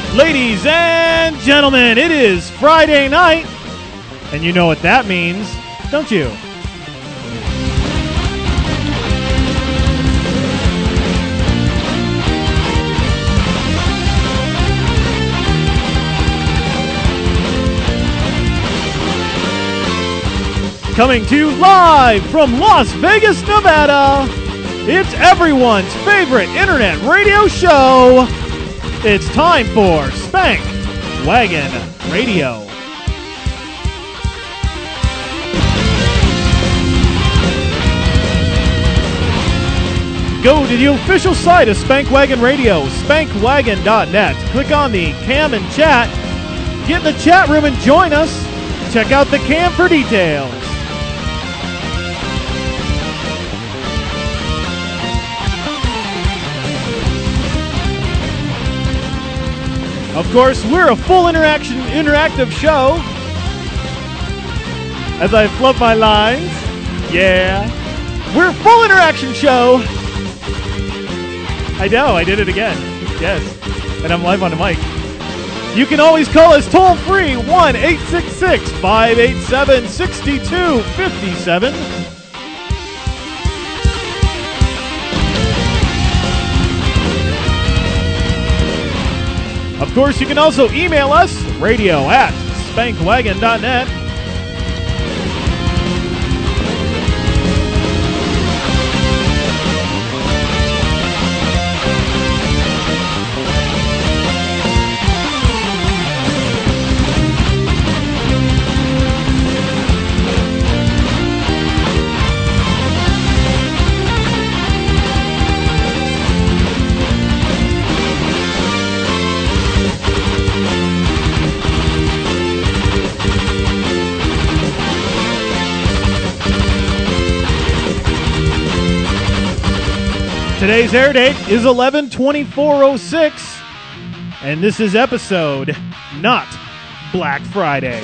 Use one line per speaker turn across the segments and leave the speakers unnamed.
Ladies and gentlemen, it is Friday night, and you know what that means, don't you? Coming to you live from Las Vegas, Nevada, it's everyone's favorite internet radio show. It's time for Spank Wagon Radio. Go to the official site of Spank Wagon Radio, spankwagon.net. Click on the cam and chat. Get in the chat room and join us. Check out the cam for details. Of course, we're a full interactive show. As I flub my lines. Yeah. We're a full interaction show. I know, I did it again. Yes. And I'm live on the mic. You can always call us toll free, 1-866-587-6257. Of course, you can also email us, radio@spankwagon.net. Today's air date is 11/24/06, and this is episode not Black Friday.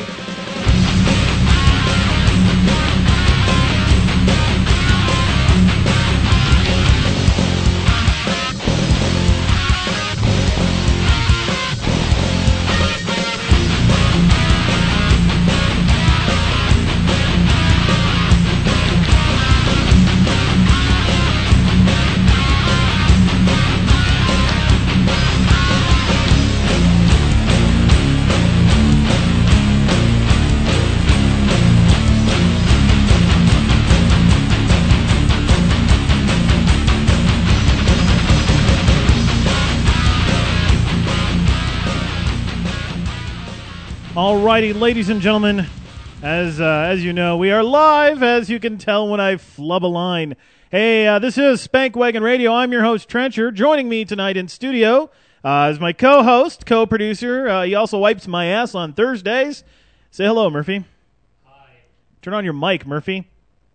Alrighty, ladies and gentlemen, as you know, we are live, as you can tell when I flub a line. Hey, this is Spank Wagon Radio. I'm your host, Trencher. Joining me tonight in studio is my co-host, co-producer. He also wipes my ass on Thursdays. Say hello, Murphy.
Hi.
Turn on your mic, Murphy.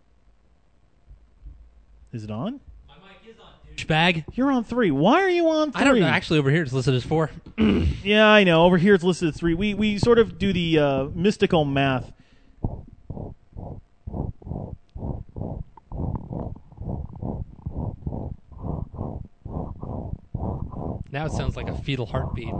Is it on?
Bag.
You're on 3. Why are you on 3?
I don't know. Actually, over here it's listed as 4.
Yeah, I know. Over here it's listed as 3. We sort of do the mystical math.
Now it sounds like a fetal heartbeat.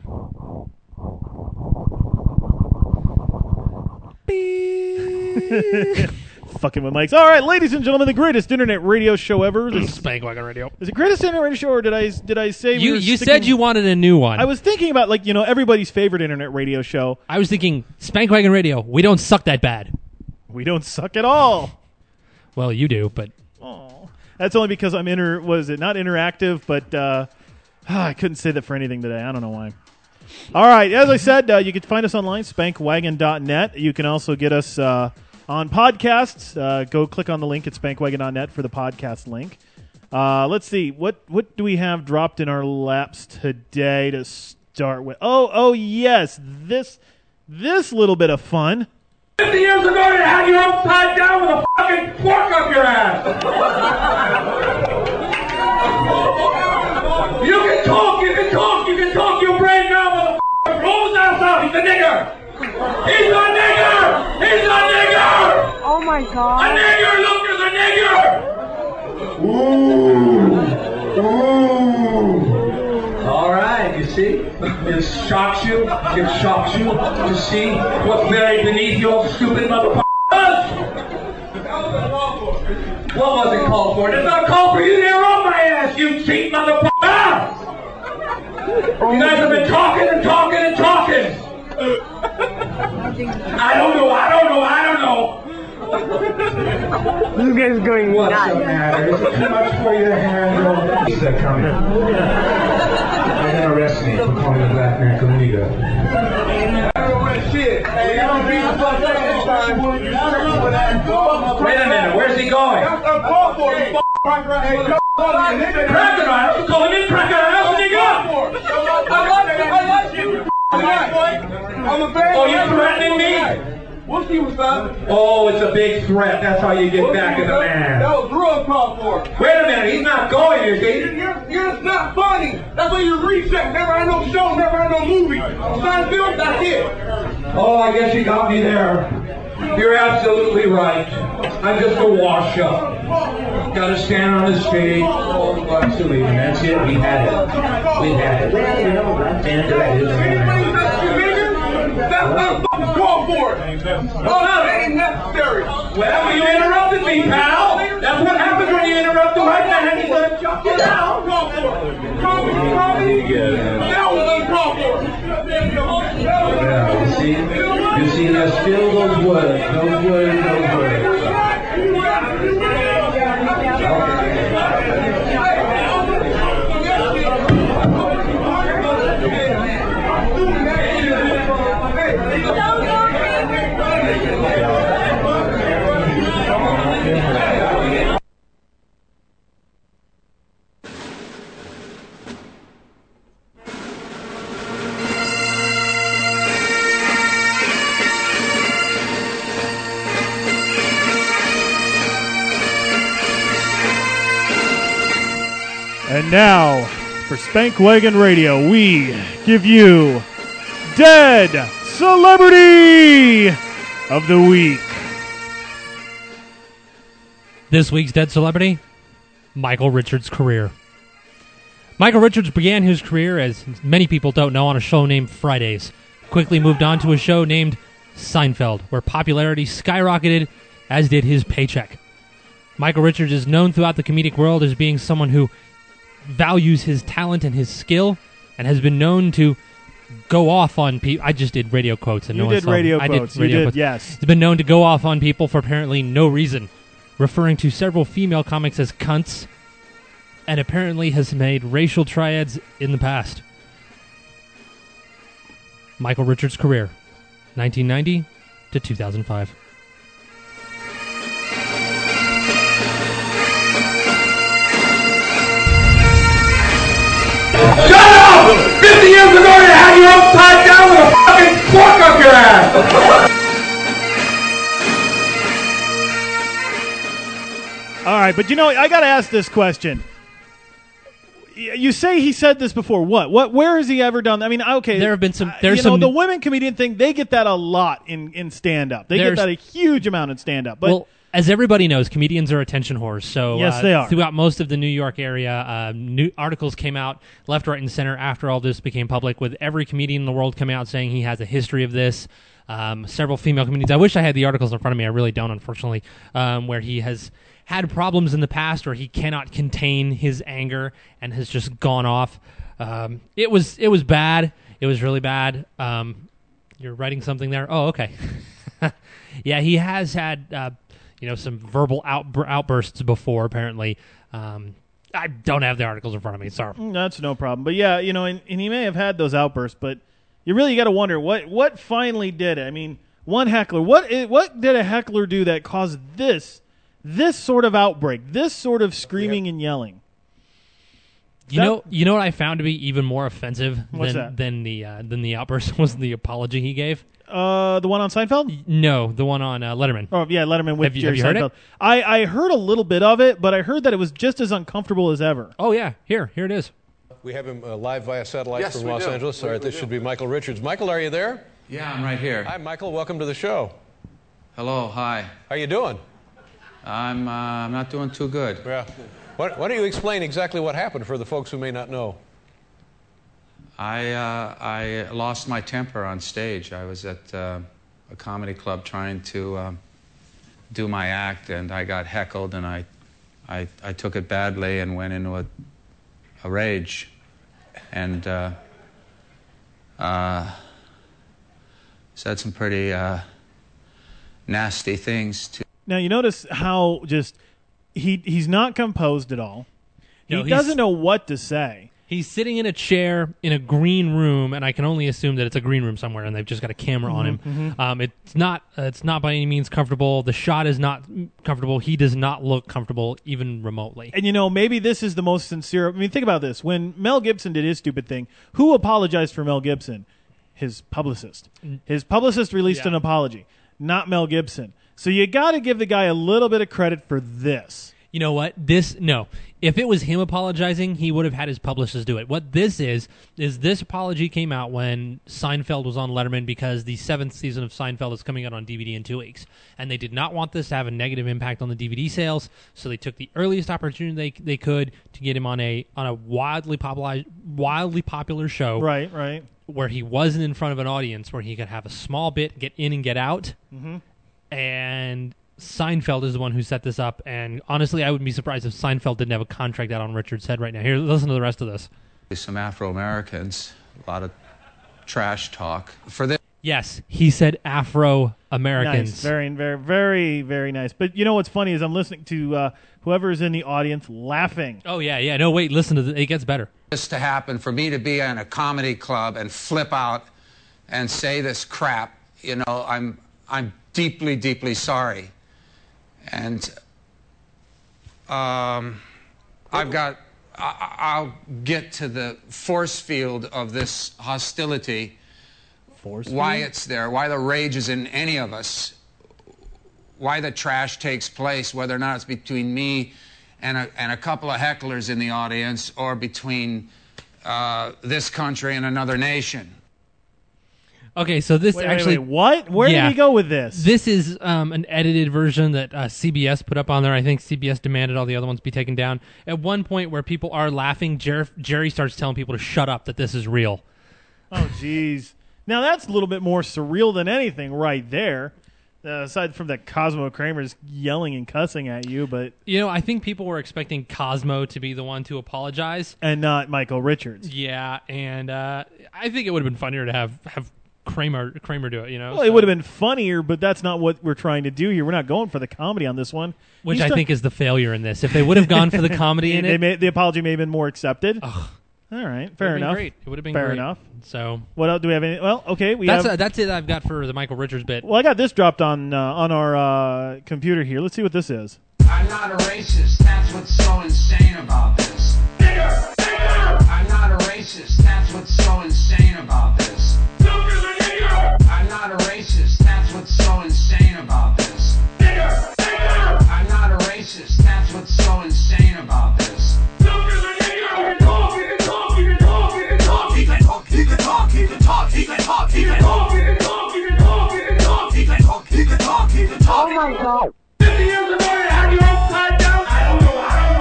Beep.
Fucking with mics. All right, ladies and gentlemen, the greatest internet radio show ever.
Spank Wagon Radio.
Is it greatest internet radio show, or did I say
you said you wanted a new one?
I was thinking about everybody's favorite internet radio show.
I was thinking Spank Wagon Radio. We don't suck that bad.
We don't suck at all.
Well, you do, but
that's only because I'm not interactive, but I couldn't say that for anything today. I don't know why. All right, as I said, you can find us online, spankwagon.net. You can also get us on podcasts. Go click on the link at spankwagon.net for the podcast link. Let's see. What do we have dropped in our laps today to start with? Oh yes. This little bit of fun.
50 years ago, you had you upside down with a fucking fork up your ass. You can talk. Your brain now, motherfucker. Roll his ass out. He's a nigger. He's a nigger.
Oh my God.
A nigger. Look, there's a nigger. Ooh. All right. You see? It shocks you. It shocks you to see what's buried beneath your stupid motherfuckers. What was it called for? It's not called for you to interrupt my ass, you cheap motherfucker! You guys have been talking and talking and talking. I don't know.
This guy's going
What's
nuts.
the matter? Is it too much for you to handle? They're coming. They're gonna arrest me for calling a black man Kuniga. Shit. Hey, don't beat the fuck up this time. Wait a minute. Where's he going? I'm call for you. Crocodile? You call him in crocodile? Nigga! I like you. I'm a bad. Oh, you're threatening me? What's he was about? Oh, it's a big threat. That's how you get back at the man. That was real called for. Wait a minute. He's not going here, Gator. You're just not funny. That's why you reset. Never had no show. Never had no movie. Seinfeld, that's it. Oh, I guess you got me there. You're absolutely right. I'm just a wash-up. Gotta stand on the stage. Oh, absolutely. And that's it. We had it. We had it. Well, you know, I'm saying that is. That's not fucking called for it. Oh, no, that ain't necessary. Well, you interrupted me, pal. That's what happens when you interrupt the right man. He's gonna chuck you down. Call for it. Call for it. That was uncalled for. Yeah, you see, there's still those words. Those words.
And now, for Spank Wagon Radio, we give you Dead Celebrity of the Week.
This week's Dead Celebrity, Michael Richards' career. Michael Richards began his career, as many people don't know, on a show named Fridays. Quickly moved on to a show named Seinfeld, where popularity skyrocketed, as did his paycheck. Michael Richards is known throughout the comedic world as being someone who values his talent and his skill, and has been known to go off on people. I just did radio quotes, and
you
no
did
one saw
radio
me.
quotes.
I did radio
you did,
quotes.
yes.
He's been known to go off on people for apparently no reason, referring to several female comics as cunts, and apparently has made racial triads in the past. Michael Richards' career, 1990 to 2005.
Shut up! 50 years ago you had you upside down with a fucking fork up your ass!
All right, but you know, I got to ask this question. You say he said this before. What? Where has he ever done that? I mean, okay.
There have been some.
The women comedian thing. They get that a lot in stand up. They get that a huge amount in stand up. But
well, as everybody knows, comedians are attention whores. So
yes, they are.
Throughout most of the New York area, new articles came out left, right, and center after all this became public, with every comedian in the world coming out saying he has a history of this. Several female comedians. I wish I had the articles in front of me. I really don't, unfortunately. Where he has had problems in the past, or he cannot contain his anger and has just gone off. It was bad. It was really bad. You're writing something there? Oh, okay. Yeah, he has had some verbal outbursts before, apparently. I don't have the articles in front of me. Sorry.
That's no problem. But yeah, and he may have had those outbursts, but you really got to wonder what finally did it. I mean, one heckler. What did a heckler do that caused this sort of outbreak, this sort of screaming and yelling?
You know what I found to be even more offensive than the outburst was the apology he gave.
The one on Seinfeld?
No, the one on Letterman.
Oh yeah, Letterman with Jerry
Seinfeld.
Heard it? I heard a little bit of it, but I heard that it was just as uncomfortable as ever.
Oh yeah, here it is.
We have him live via satellite from Los Angeles. All right, this should be Michael Richards. Michael, are you there?
Yeah, I'm right here.
Hi, Michael. Welcome to the show.
Hello, hi.
How you doing?
I'm not doing too good.
Yeah. Why don't you explain exactly what happened for the folks who may not know?
I lost my temper on stage. I was at a comedy club trying to do my act, and I got heckled, and I took it badly and went into a rage, and said some pretty nasty things to.
Now you notice how just he's not composed at all.
No,
He doesn't know what to say.
He's sitting in a chair in a green room, and I can only assume that it's a green room somewhere, and they've just got a camera on him. It's not by any means comfortable. The shot is not comfortable. He does not look comfortable, even remotely.
And, maybe this is the most sincere. I mean, think about this. When Mel Gibson did his stupid thing, who apologized for Mel Gibson? His publicist. His publicist released an apology, not Mel Gibson. So you got to give the guy a little bit of credit for this.
You know what? If it was him apologizing, he would have had his publicist do it. What this is this apology came out when Seinfeld was on Letterman, because the 7th season of Seinfeld is coming out on DVD in 2 weeks. And they did not want this to have a negative impact on the DVD sales, so they took the earliest opportunity they could to get him on a wildly popular show.
Right.
Where he wasn't in front of an audience, where he could have a small bit, get in and get out. And Seinfeld is the one who set this up, and honestly, I wouldn't be surprised if Seinfeld didn't have a contract out on Richard's head right now. Here, listen to the rest of this.
Some Afro-Americans, a lot of trash talk. For this.
Yes, he said Afro-Americans.
Nice. Very, very, very, very nice. But you know what's funny is I'm listening to whoever's in the audience laughing.
Oh, yeah. No, wait, listen to this. It gets better.
This to happen, for me to be in a comedy club and flip out and say this crap, I'm deeply, deeply sorry. And I'll get to the force field of this hostility, why it's there, why the rage is in any of us, why the trash takes place, whether or not it's between me and a couple of hecklers in the audience, or between this country and another nation.
Okay, so this
Wait, what? Where did he go with this?
This is an edited version that CBS put up on there. I think CBS demanded all the other ones be taken down. At one point where people are laughing, Jerry starts telling people to shut up, that this is real.
Oh, jeez. Now, that's a little bit more surreal than anything right there, aside from that Cosmo Kramer's yelling and cussing at you. But
I think people were expecting Cosmo to be the one to apologize.
And not Michael Richards.
Yeah, and I think it would have been funnier to have Kramer do it,
Well, it would have been funnier, but that's not what we're trying to do here. We're not going for the comedy on this one.
Which I think is the failure in this. If they would have gone for the comedy in it,
the apology may have been more accepted. All right, fair enough.
Great. It would have been
fair
great.
enough.
So
what else do we have? Well, okay,
that's it. I've got for the Michael Richards bit.
Well, I got this dropped on our computer here. Let's see what this is.
I'm not a racist. That's what's so insane about this. I'm not a racist. That's what's so insane about this. I'm not a racist. That's what's so insane about this. I'm not a racist. That's what's so insane about this.
Oh my God.
50 years of murder had you upside down. I don't know.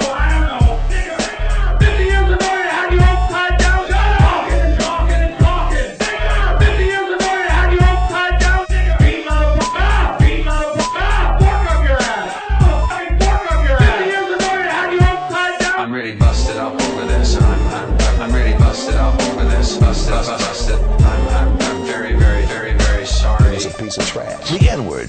50 years of murder had you upside down. Talking. 50 years of murder had you upside down. Beat motherfucker. Pork up your ass. 50 years of murder had you upside down.
I'm really busted up over this. I'm really busted up over this. Busted. I'm very, very, very, very sorry.
It's a piece of trash. The N-word.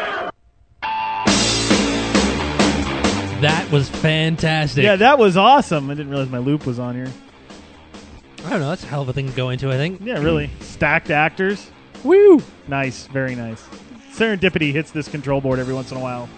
That was fantastic.
Yeah, that was awesome. I didn't realize my loop was on here.
I don't know. That's a hell of a thing to go into, I think.
Yeah, really. Stacked actors.
Woo!
Nice. Very nice. Serendipity hits this control board every once in a while.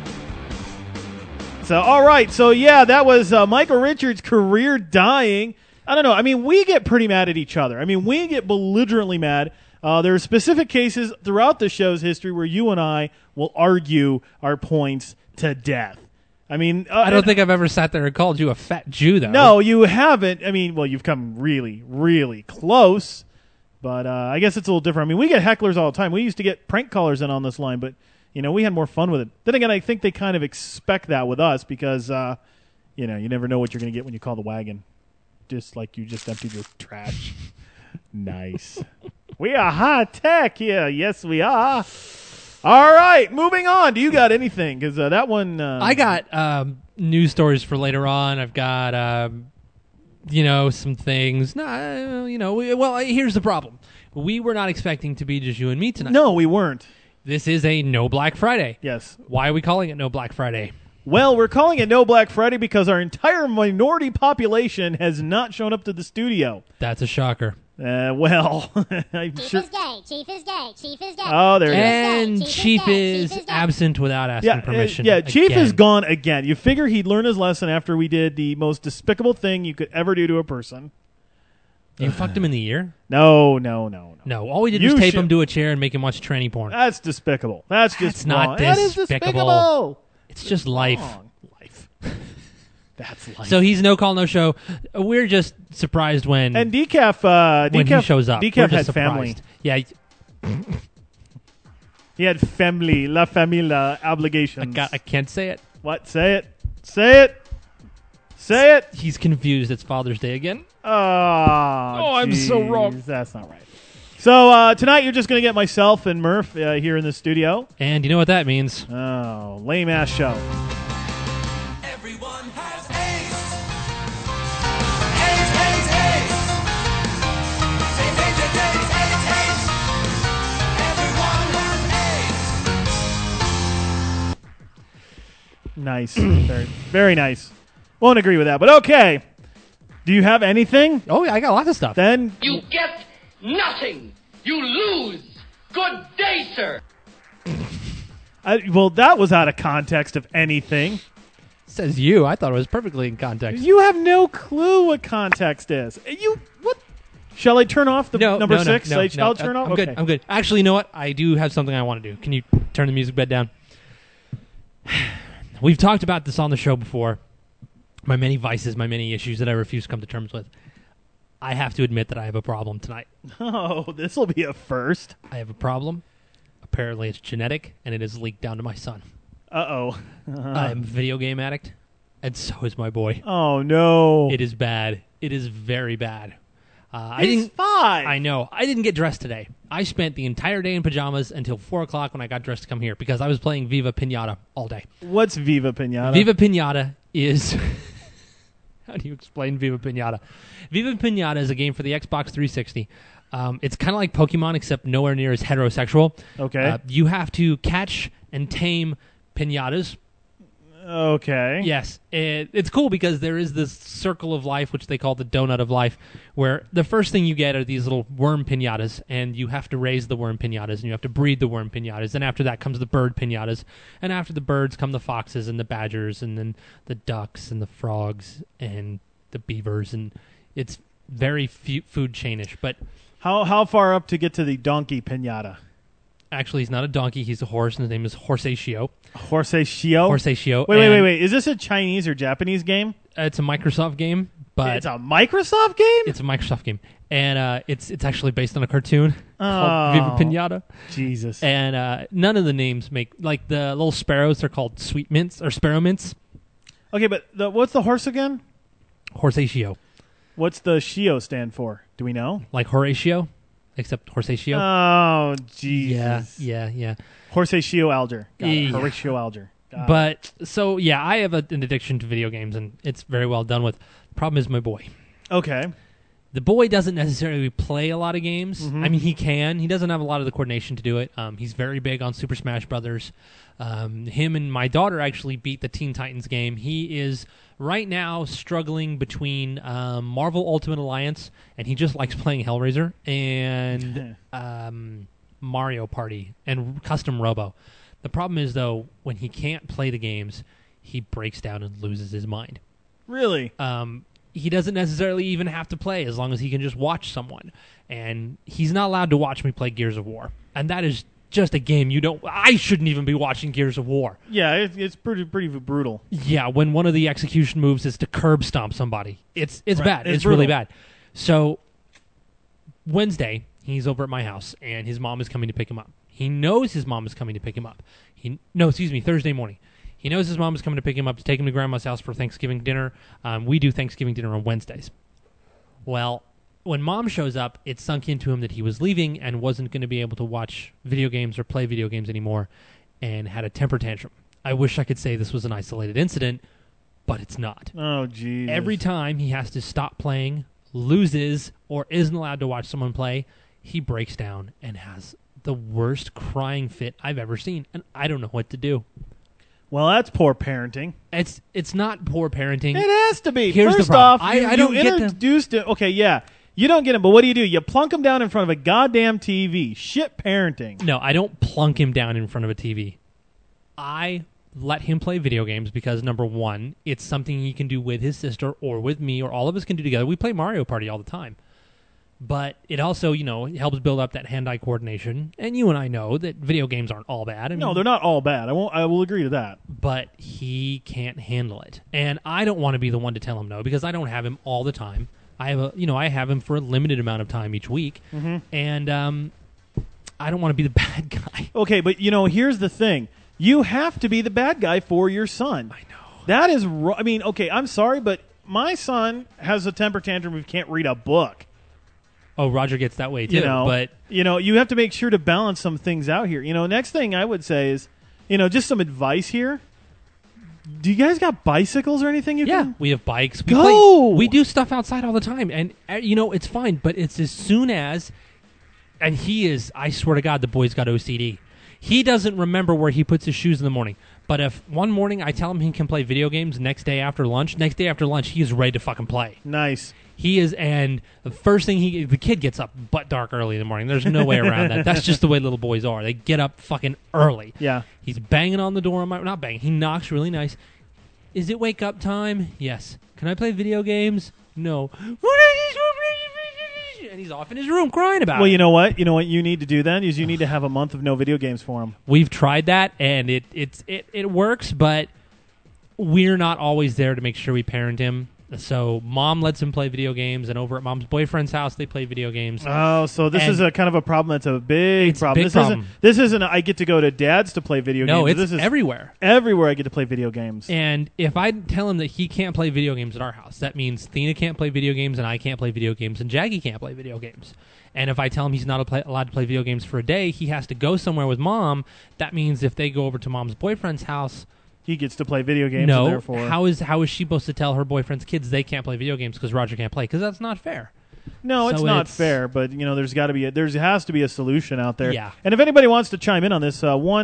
So, all right. So, yeah, that was Michael Richards' career dying. I don't know. I mean, we get pretty mad at each other. I mean, we get belligerently mad. There are specific cases throughout the show's history where you and I will argue our points to death. I mean,
I don't think I've ever sat there and called you a fat Jew, though.
No, you haven't. I mean, well, you've come really, really close, but I guess it's a little different. I mean, we get hecklers all the time. We used to get prank callers in on this line, but we had more fun with it. Then again, I think they kind of expect that with us because you never know what you're going to get when you call the wagon. just like you just emptied your trash. Nice. We are high tech here. Yes, we are. All right, moving on. Do you got anything? Because that one...
I got news stories for later on. I've got, some things. Here's the problem. We were not expecting to be just you and me tonight.
No, we weren't.
This is a No Black Friday.
Yes.
Why are we calling it No Black Friday?
Well, we're calling it No Black Friday because our entire minority population has not shown up to the studio.
That's a shocker.
I'm
Chief
sure.
is gay. Chief is gay. Chief is gay.
Oh, there it is.
And
Chief is
Chief is absent without asking permission.
Chief
again.
is gone again. You figure he'd learn his lesson after we did the most despicable thing you could ever do to a person.
You fucked him in the ear?
No.
No, all we did was tape him to a chair and make him watch tranny porn.
That's despicable. That's just
not
wrong. That is despicable.
It's just life.
Life. That's life.
So he's no call, no show. We're just surprised when
And Decaf,
when he shows up. We're
Decaf
just
had
surprised.
family.
Yeah,
He had family, la familia obligations.
I can't say it.
What? Say it. Say it. Say it.
He's confused. It's Father's Day again.
Oh,
I'm so wrong.
That's not right. So tonight you're just going to get myself and Murph here in the studio.
And you know what that means?
Oh, lame ass show.
Everyone has AIDS. AIDS, AIDS, AIDS. Say AIDS, AIDS, AIDS, AIDS. Everyone has AIDS.
Nice. Very, very nice. Won't agree with that, but okay. Do you have anything?
Oh, yeah, I got lots of stuff.
Then
You get nothing. You lose. Good day, sir.
well, that was out of context of anything.
Says you. I thought it was perfectly in context.
You have no clue what context is. What? Shall I turn off the number 6? Shall I turn off?
I'm good. I'm good. Actually, you know what? I do have something I want to do. Can you turn the music bed down? We've talked about this on the show before. My many vices, my many issues that I refuse to come to terms with. I have to admit that I have a problem tonight.
Oh, this will be a first.
I have a problem. Apparently it's genetic, and it has leaked down to my son.
Uh-oh.
I'm a video game addict, and so is my boy.
Oh, no.
It is bad. It is very bad.
He's 5.
I know. I didn't get dressed today. I spent the entire day in pajamas until 4 o'clock when I got dressed to come here because I was playing Viva Pinata all day.
What's Viva Pinata?
Viva Pinata is... How do you explain Viva Pinata? Viva Pinata is a game for the Xbox 360. It's kind of like Pokemon, except nowhere near as heterosexual.
Okay.
You have to catch and tame pinatas.
Okay.
Yes. It's cool because there is this circle of life, which they call the donut of life, where the first thing you get are these little worm pinatas, and you have to raise the worm pinatas, and you have to breed the worm pinatas. And after that comes the bird pinatas. And after the birds come the foxes and the badgers, and then the ducks and the frogs and the beavers. And it's very food chainish. But
how far up to get to the donkey pinata?
Actually, he's not a donkey. He's a horse, and his name is Horsatio.
Horsatio?
Horsatio.
Wait. Is this a Chinese or Japanese game?
It's a Microsoft game. But
it's a Microsoft game?
It's a Microsoft game. And it's actually based on a cartoon called Viva Pinata.
Jesus.
And none of the names make... Like, the little sparrows, they're called sweet mints, or sparrow mints.
Okay, but what's the horse again?
Horsatio.
What's the Shio stand for? Do we know?
Like Horatio? Except Horsatio.
Oh, Jesus.
Yeah.
Horsatio Alger.
Yeah.
Horatio Alger.
But, so, yeah, I have an addiction to video games, and it's very well done with. The problem is my boy.
Okay.
The boy doesn't necessarily play a lot of games.
Mm-hmm.
I mean, he can. He doesn't have a lot of the coordination to do it. He's very big on Super Smash Brothers. Him and my daughter actually beat the Teen Titans game. He is right now struggling between Marvel Ultimate Alliance, and he just likes playing Hellraiser, and Mario Party, and Custom Robo. The problem is, though, when he can't play the games, he breaks down and loses his mind.
Really?
He doesn't necessarily even have to play as long as he can just watch someone. And he's not allowed to watch me play Gears of War. And that is just a game I shouldn't even be watching Gears of War.
Yeah, it's pretty brutal.
Yeah, when one of the execution moves is to curb stomp somebody. It's
right.
bad. It's really bad. So Wednesday, he's over at my house, and his mom is coming to pick him up. He knows his mom is coming to pick him up. Thursday morning. He knows his mom is coming to pick him up to take him to Grandma's house for Thanksgiving dinner. We do Thanksgiving dinner on Wednesdays. Well, when Mom shows up, it sunk into him that he was leaving and wasn't going to be able to watch video games or play video games anymore, and had a temper tantrum. I wish I could say this was an isolated incident, but it's not.
Oh, geez.
Every time he has to stop playing, loses, or isn't allowed to watch someone play, he breaks down and has the worst crying fit I've ever seen, and I don't know what to do.
Well, that's poor parenting.
It's not poor parenting.
It has to be.
Here's
First
the problem.
off,
I don't
you
get
introduced it. Okay, yeah. You don't get him, but what do? You plunk him down in front of a goddamn TV. Shit parenting.
No, I don't plunk him down in front of a TV. I let him play video games because, number one, it's something he can do with his sister or with me, or all of us can do together. We play Mario Party all the time. But it also, helps build up that hand-eye coordination. And you and I know that video games aren't all bad.
No, they're not all bad. I will agree to that.
But he can't handle it. And I don't want to be the one to tell him no, because I don't have him all the time. I have him for a limited amount of time each week.
Mm-hmm.
And I don't want to be the bad guy.
Okay, but here's the thing. You have to be the bad guy for your son.
I know.
That is okay, I'm sorry, but my son has a temper tantrum if he can't read a book.
Oh, Roger gets that way too. But
you have to make sure to balance some things out here. Next thing I would say is, just some advice here. Do you guys got bicycles or anything?
We have bikes. We do stuff outside all the time, and it's fine. But it's as soon as, and I swear to God, the boy's got OCD. He doesn't remember where he puts his shoes in the morning. But if one morning I tell him he can play video games next day after lunch, he is ready to fucking play.
Nice.
He is, and the first thing the kid gets up butt dark early in the morning. There's no way around that. That's just the way little boys are. They get up fucking early.
Yeah.
He's banging on the door. Not banging. He knocks really nice. Is it wake up time? Yes. Can I play video games? No. And he's off in his room crying about it.
Well, you know what? You know what you need to do then is you need to have a month of no video games for him.
We've tried that, and it works, but we're not always there to make sure we parent him. So Mom lets him play video games, and over at Mom's boyfriend's house, they play video games.
Oh, so this is a kind of a problem that's a big problem. This isn't I get to go to Dad's to play video games.
No, it's
this is
everywhere.
Everywhere I get to play video games.
And if I tell him that he can't play video games at our house, that means Thena can't play video games, and I can't play video games, and Jaggy can't play video games. And if I tell him he's not allowed to play video games for a day, he has to go somewhere with Mom. That means if they go over to Mom's boyfriend's house,
he gets to play video games.
No,
and therefore
how is she supposed to tell her boyfriend's kids they can't play video games because Roger can't play? Because that's not fair.
No, it's not fair. But there's got to be there has to be a solution out there.
Yeah.
And if anybody wants to chime in on this,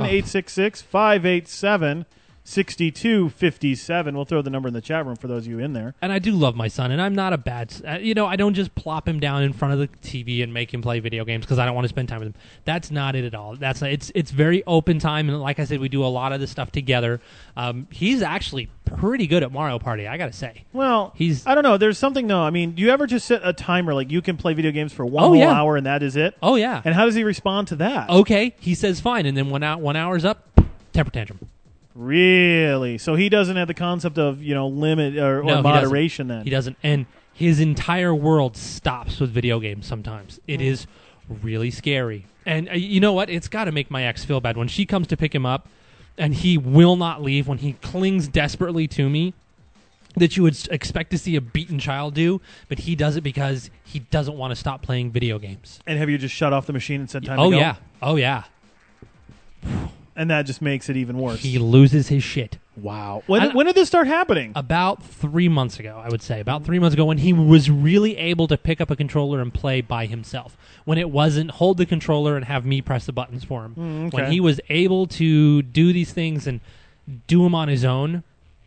1-866-587-6257. We'll throw the number in the chat room for those of you in there.
And I do love my son, and I'm not a bad. I don't just plop him down in front of the TV and make him play video games because I don't want to spend time with him. That's not it at all. It's very open time, and like I said, we do a lot of this stuff together. He's actually pretty good at Mario Party, I gotta say.
Well, I don't know. There's something though. I mean, do you ever just set a timer like you can play video games for one whole hour and that is it?
Oh yeah.
And how does he respond to that?
Okay, he says fine, and then when 1 hour's up, temper tantrum.
Really? So he doesn't have the concept of limit or moderation then?
He doesn't. And his entire world stops with video games sometimes. It is really scary. And you know what? It's got to make my ex feel bad when she comes to pick him up and he will not leave, when he clings desperately to me, that you would expect to see a beaten child do, but he does it because he doesn't want to stop playing video games.
And have you just shut off the machine and said time to go?
Oh yeah.
And that just makes it even worse.
He loses his shit.
Wow. When did this start happening?
About 3 months ago, I would say. About 3 months ago, when he was really able to pick up a controller and play by himself. When it wasn't hold the controller and have me press the buttons for him.
Okay.
When he was able to do these things and do them on his own.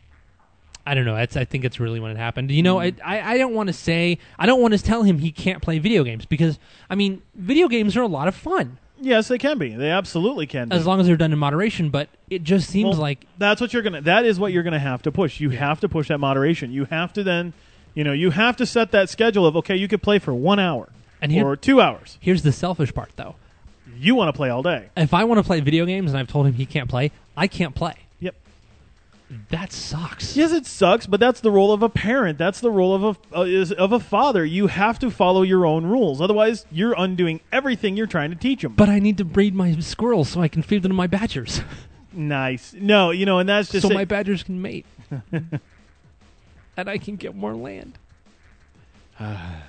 I don't know. I think it's really when it happened. I don't want to say... I don't want to tell him he can't play video games because, video games are a lot of fun.
Yes, they can be. They absolutely can be.
As long as they're done in moderation, but it just seems like...
that is what you're going to have to push. You have to push that moderation. You have to then, you have to set that schedule of, okay, you could play for 1 hour or 2 hours.
Here's the selfish part, though.
You want to play all day.
If I want to play video games and I've told him he can't play, I can't play.
Yep.
That sucks.
Yes, it sucks, but that's the role of a parent. That's the role of a father. You have to follow your own rules. Otherwise, you're undoing everything you're trying to teach them.
But I need to breed my squirrels so I can feed them to my badgers.
Nice. No, and that's just...
So my badgers can mate. And I can get more land.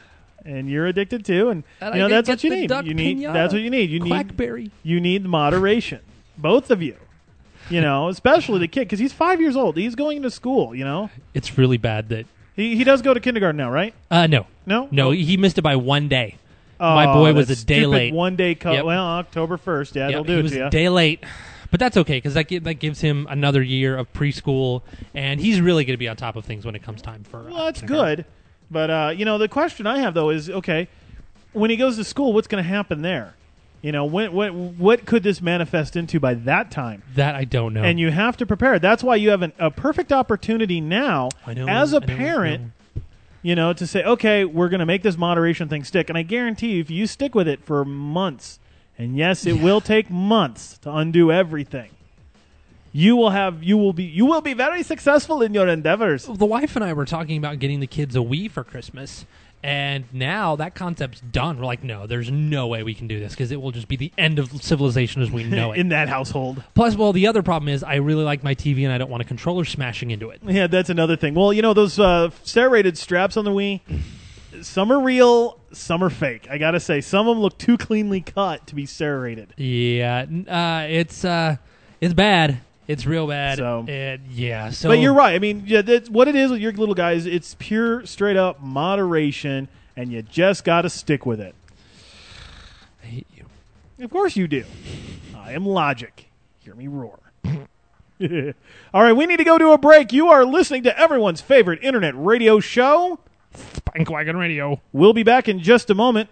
and you're addicted too, and
And
you know
I
that's
get
what you
the
need.
duck
You need
piñata,
that's what you need.
Quackberry.
You need moderation, both of you. You know, especially the kid because he's 5 years old. He's going to school. You know,
It's really bad that.
he does go to kindergarten now, right?
No.
No?
No, he missed it by 1 day. My boy was
that
a day
stupid
late.
1 day cut.
Yep.
Well, October 1st. Yeah,
Yep,
they'll do
he
it
was
to you.
a day late. But that's okay because that gives him another year of preschool, and he's really going to be on top of things when it comes time for.
Well, that's
kindergarten.
good. But, you know, the question I have, though, is, okay, when he goes to school, what's going to happen there? You know, what could this manifest into by that time?
That I don't know.
And you have to prepare. That's why you have a perfect opportunity now as a parent, you know, to say, okay, we're going to make this moderation thing stick. And I guarantee you, if you stick with it for months, and yes, it will take months to undo everything, you will be very successful in your endeavors.
The wife and I were talking about getting the kids a Wii for Christmas, and now that concept's done. We're like, no, there's no way we can do this because it will just be the end of civilization as we know it
in that household.
Plus, well, the other problem is I really like my TV and I don't want a controller smashing into it.
Yeah, that's another thing. Well, you know, those serrated straps on the Wii, some are real, some are fake. I got to say, some of them look too cleanly cut to be serrated.
Yeah, it's bad. It's real bad.
So,
So,
but you're right. I mean, yeah, that's what it is with your little guys. It's pure, straight up moderation, and you just got to stick with it.
I hate you.
Of course you do. I am Logic. Hear me roar. All right, we need to go to a break. You are listening to everyone's favorite internet radio show,
Spank Wagon Radio.
We'll be back in just a moment.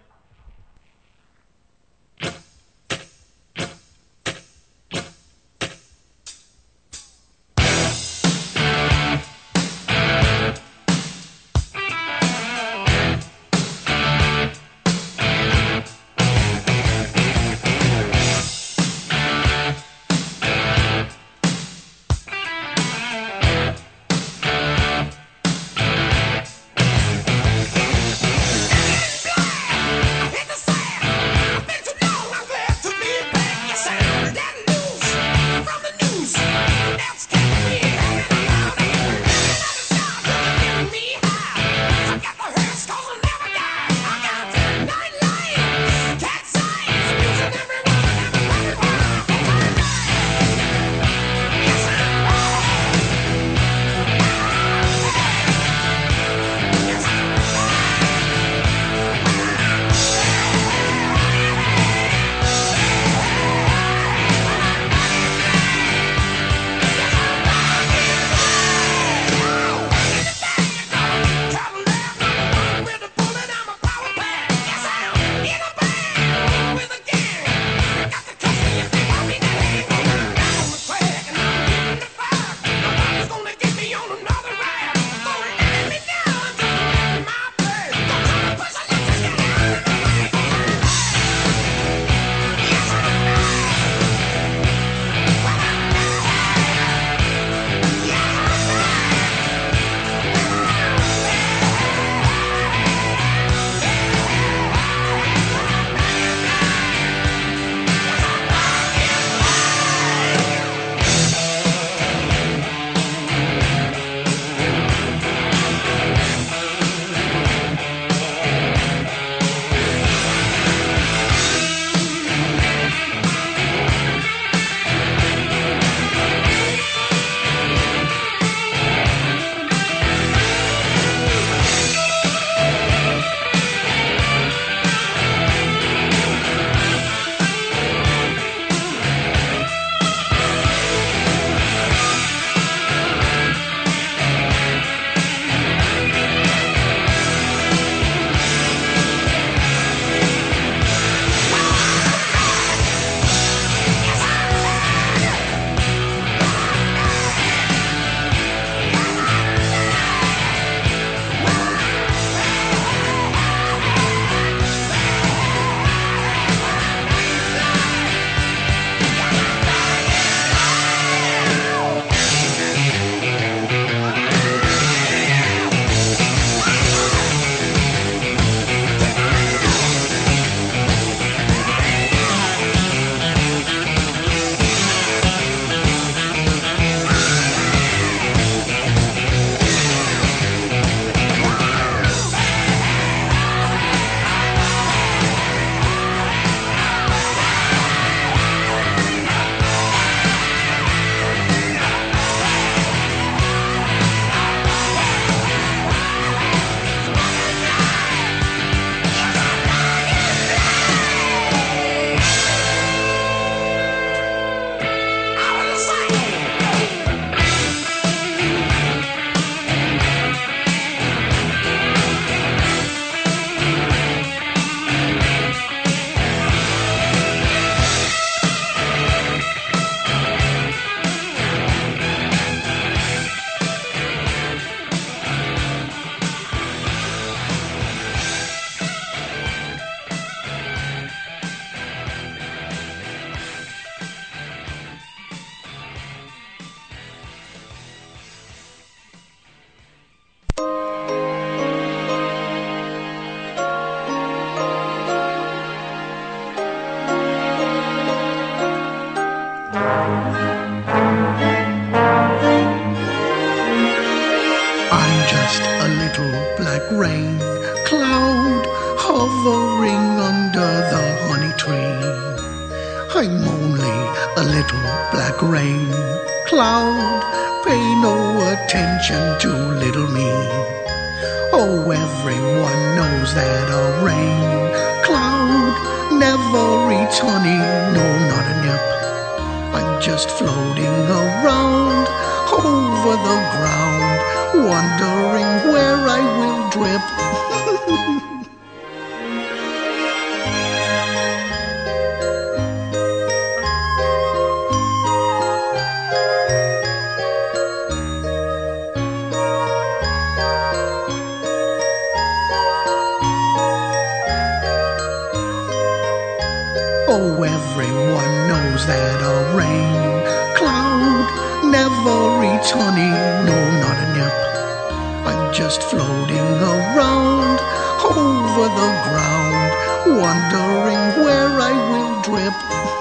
I'm only a little black rain cloud. Pay no attention to little me. Oh, everyone knows that a rain cloud never eats honey, no, not a nip. I'm just floating around over the ground, wondering where I will drip. Oh, everyone knows that a rain cloud never eats honey, no, not a nip. I'm just floating around over the ground, wondering where I will drip.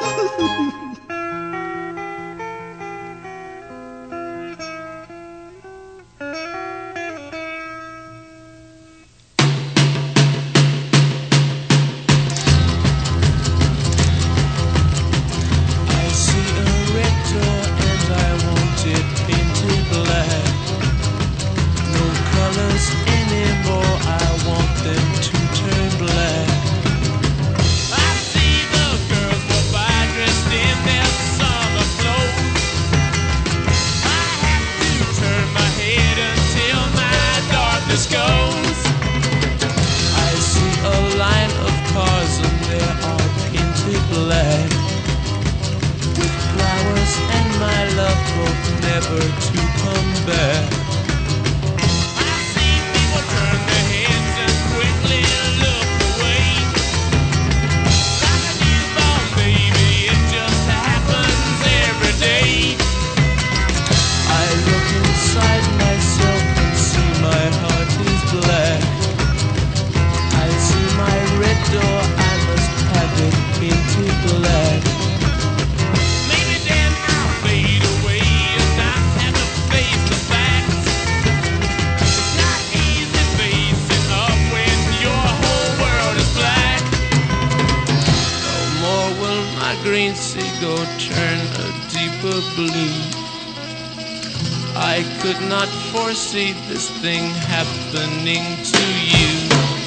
See this thing happening to you.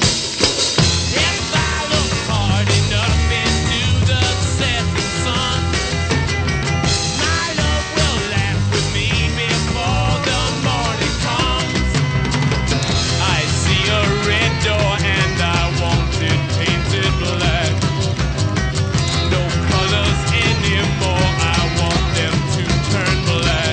If I look hard enough into the setting sun, my love will laugh with me before the morning comes. I see a red door and I want it painted black. No colors anymore, I want them to turn black.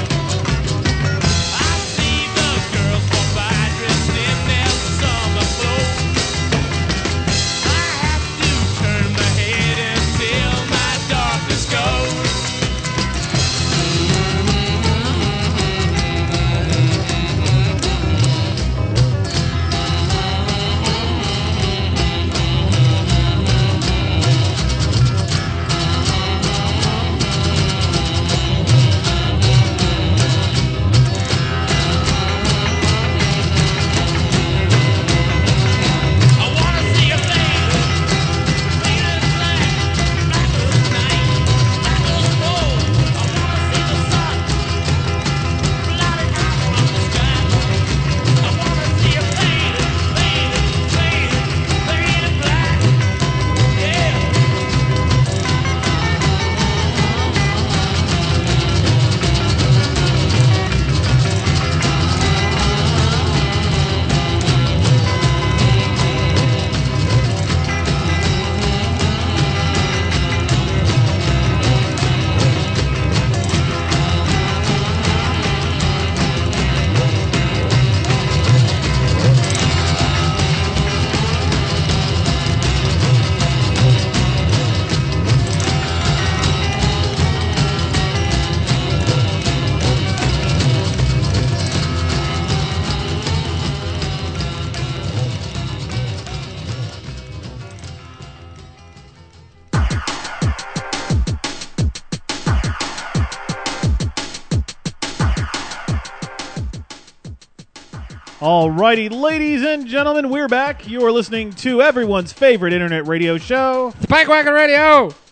Alrighty, ladies and gentlemen, we're back. You are listening to everyone's favorite internet radio show,
Spank Wagon Radio.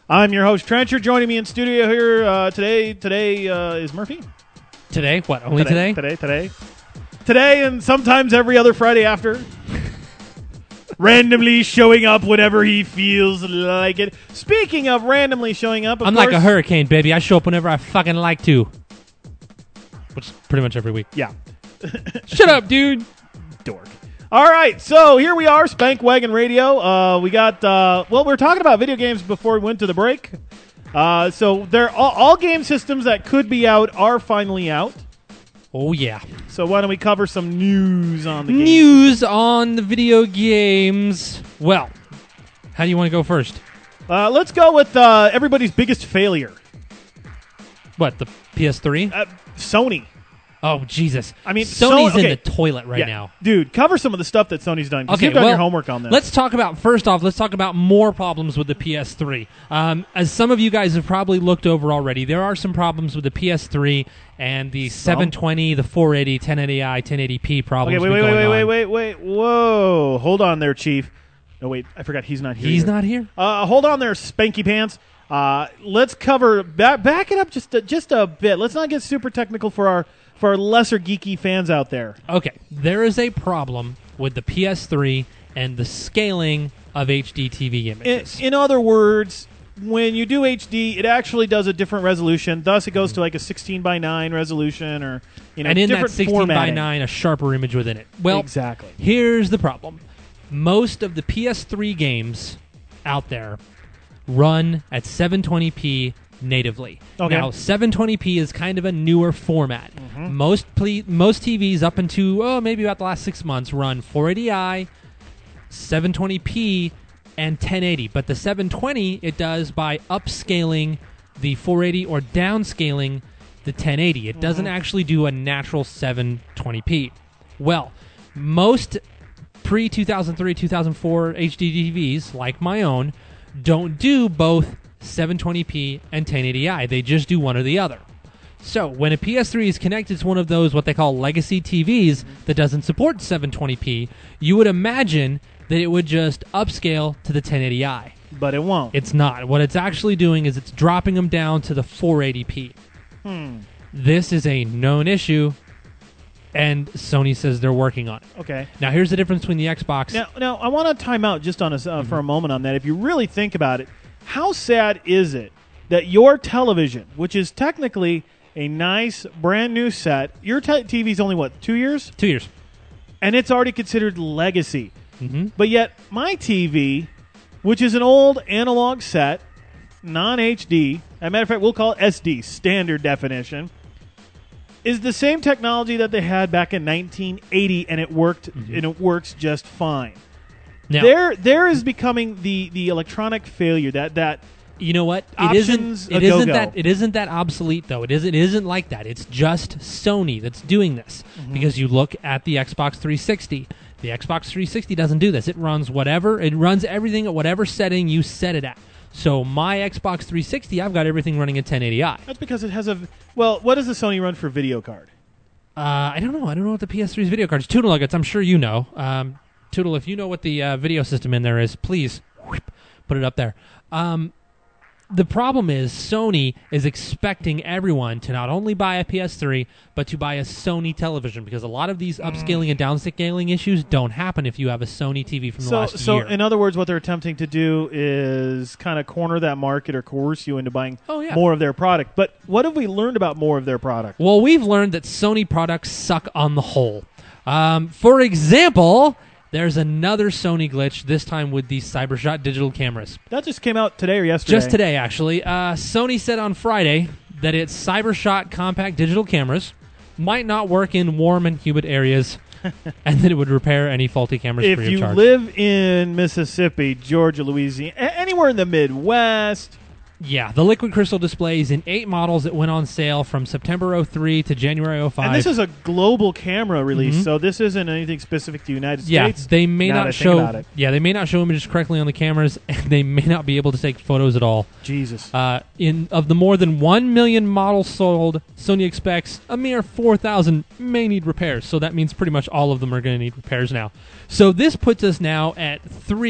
I'm your host, Trencher. Joining me in studio here today is Murphy.
Today? What, only today?
Today and sometimes every other Friday after. Randomly showing up whenever he feels like it. Speaking of randomly showing up,
I'm like a hurricane, baby. I show up whenever I fucking like to. Which is pretty much every week.
Yeah.
Shut up, dude.
Dork. All right, so here we are, Spank Wagon Radio. We got, we were talking about video games before we went to the break. So they're all game systems that could be out are finally out.
Oh, yeah.
So why don't we cover some news on the game?
News on the video games. Well, how do you want to go first?
Let's go with everybody's biggest failure.
What, the PS3?
Sony.
Oh, Jesus.
I mean,
Sony's in the toilet right now.
Dude, cover some of the stuff that Sony's done.
Okay,
you've done your homework on this.
Let's talk about more problems with the PS3. As some of you guys have probably looked over already, there are some problems with the PS3 and the 720, the 480, 1080i, 1080p problems.
Okay, wait. Whoa. Hold on there, Chief. No, wait, I forgot he's not here.
He's not here?
Hold on there, Spanky Pants. Let's cover, back it up just a bit. Let's not get super technical for our lesser geeky fans out there.
Okay, there is a problem with the PS3 and the scaling of HD TV images.
In other words, when you do HD, it actually does a different resolution. Thus, it goes to like a 16:9 resolution, or
and in
different
that 16:9, a sharper image within it. Well,
exactly.
Here's the problem: most of the PS3 games out there run at 720p natively.
Okay.
Now, 720p is kind of a newer format.
Mm-hmm.
Most TVs up into maybe about the last 6 months run 480i, 720p, and 1080. But the 720 it does by upscaling the 480 or downscaling the 1080. It doesn't actually do a natural 720p. Well, most pre-2003, 2004 HD TVs, like my own, don't do both 720p and 1080i. They just do one or the other. So when a PS3 is connected to one of those what they call legacy TVs that doesn't support 720p, you would imagine that it would just upscale to the 1080i.
But it won't.
It's not. What it's actually doing is it's dropping them down to the 480p. This is a known issue, and Sony says they're working on it.
Okay.
Now here's the difference between the Xbox.
Now I want to time out just on for a moment on that. If you really think about it, how sad is it that your television, which is technically a nice, brand new set, your TV's only, 2 years?
2 years.
And it's already considered legacy.
Mm-hmm.
But yet, my TV, which is an old analog set, non-HD, as a matter of fact, we'll call it SD, standard definition, is the same technology that they had back in 1980, and it worked, and it works just fine.
Now,
there is becoming the electronic failure that
you know what? It isn't that obsolete though. It isn't like that. It's just Sony that's doing this. Because you look at the Xbox 360. The Xbox 360 doesn't do this. It runs everything at whatever setting you set it at. So my Xbox 360, I've got everything running at 1080i.
That's because it has what does the Sony run for video card?
I don't know. I don't know what the PS3's video card is. Toodle Nuggets, I'm sure you know. Toodle, if you know what the video system in there is, please put it up there. The problem is Sony is expecting everyone to not only buy a PS3, but to buy a Sony television, because a lot of these upscaling and downscaling issues don't happen if you have a Sony TV from the last year.
So, in other words, what they're attempting to do is kind of corner that market or coerce you into buying more of their product. But what have we learned about more of their product?
Well, we've learned that Sony products suck on the whole. For example, there's another Sony glitch, this time with the CyberShot digital cameras.
That just came out today or yesterday?
Just today, actually. Sony said on Friday that its CyberShot compact digital cameras might not work in warm and humid areas, and that it would repair any faulty cameras free of charge.
If you live in Mississippi, Georgia, Louisiana, anywhere in the Midwest...
Yeah, the Liquid Crystal displays in 8 models that went on sale from September 03 to January 05.
And this is a global camera release, so this isn't anything specific to the United States.
They may not show. Yeah, they may not show images correctly on the cameras, and they may not be able to take photos at all.
Jesus.
Of the more than 1 million models sold, Sony expects a mere 4,000 may need repairs. So that means pretty much all of them are going to need repairs now. So this puts us now at 3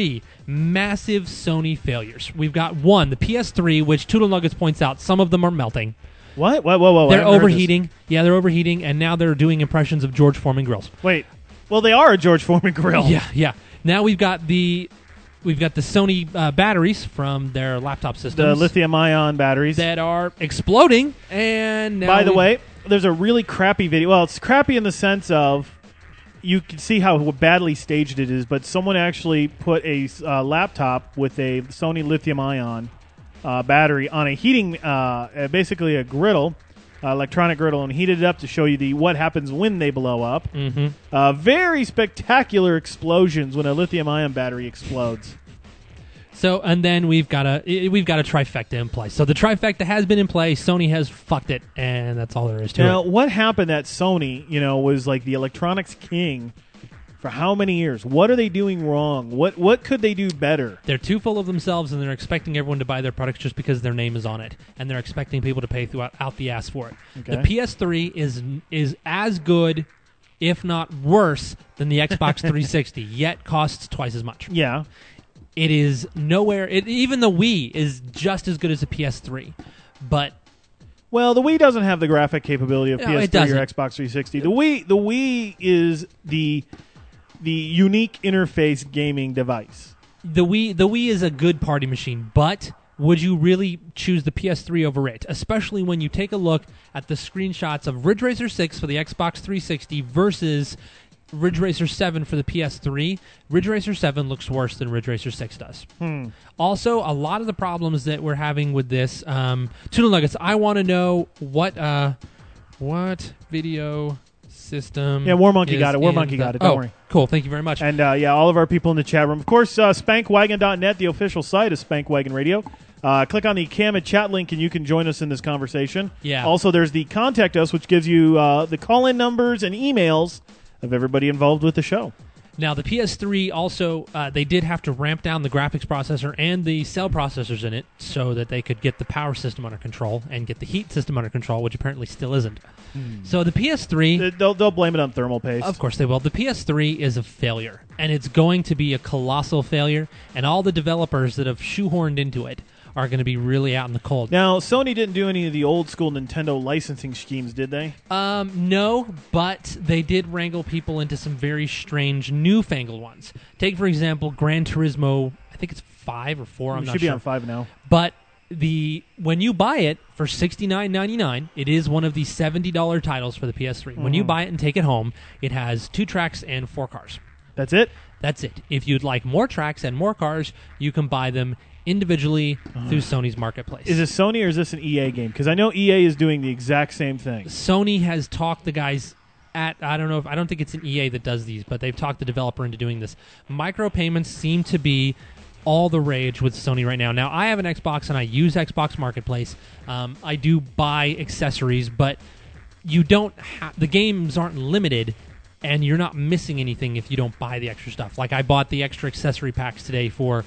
massive Sony failures. We've got one, the PS3, which Toodle Nuggets points out some of them are melting.
What? Whoa.
They're overheating. Yeah, they're overheating, and now they're doing impressions of George Foreman grills.
Wait. Well, they are a George Foreman grill.
Yeah. Now we've got the Sony batteries from their laptop systems.
The lithium-ion batteries.
That are exploding. And now
by the way, there's a really crappy video. Well, it's crappy in the sense of you can see how badly staged it is, but someone actually put a laptop with a Sony lithium-ion battery on a heating, basically a griddle, electronic griddle, and heated it up to show you what happens when they blow up.
Mm-hmm.
Very spectacular explosions when a lithium-ion battery explodes.
So, and then we've got a trifecta in play. So the trifecta has been in play. Sony has fucked it, and that's all there is to it.
Now, what happened at Sony, was like the electronics king for how many years? What are they doing wrong? What could they do better?
They're too full of themselves, and they're expecting everyone to buy their products just because their name is on it, and they're expecting people to pay out the ass for it.
Okay.
The PS3 is as good, if not worse, than the Xbox 360, yet costs twice as much.
Yeah.
It is nowhere. Even the Wii is just as good as the PS3, but.
Well, the Wii doesn't have the graphic capability of PS3 or Xbox 360. The Wii is the unique interface gaming device.
The Wii is a good party machine, but would you really choose the PS3 over it? Especially when you take a look at the screenshots of Ridge Racer 6 for the Xbox 360 versus Ridge Racer 7 for the PS3. Ridge Racer 7 looks worse than Ridge Racer 6 does. Also, a lot of the problems that we're having with this, Toodle Nuggets, I want to know what video system.
Yeah, War Monkey got it. War Monkey got it. Don't worry.
Cool. Thank you very much.
And all of our people in the chat room. Of course, SpankWagon.net, the official site of SpankWagon Radio. Click on the Cam and Chat link, and you can join us in this conversation.
Yeah.
Also, there's the Contact Us, which gives you the call-in numbers and emails of everybody involved with the show.
Now, the PS3 also, they did have to ramp down the graphics processor and the cell processors in it so that they could get the power system under control and get the heat system under control, which apparently still isn't. So the PS3...
They'll blame it on thermal paste.
Of course they will. The PS3 is a failure, and it's going to be a colossal failure, and all the developers that have shoehorned into it are going to be really out in the cold.
Now, Sony didn't do any of the old-school Nintendo licensing schemes, did they?
No, but they did wrangle people into some very strange, newfangled ones. Take, for example, Gran Turismo, I think it's 5 or 4, I'm not sure.
It should be on 5 now.
But when you buy it for $69.99, it is one of the $70 titles for the PS3. When you buy it and take it home, it has 2 tracks and 4 cars.
That's it?
That's it. If you'd like more tracks and more cars, you can buy them individually through Sony's marketplace.
Is this Sony or is this an EA game? Because I know EA is doing the exact same thing.
Sony has talked the guys at, I don't think it's an EA that does these, but they've talked the developer into doing this. Micropayments seem to be all the rage with Sony right now. Now, I have an Xbox and I use Xbox Marketplace. I do buy accessories, but you don't the games aren't limited, and you're not missing anything if you don't buy the extra stuff. Like I bought the extra accessory packs today for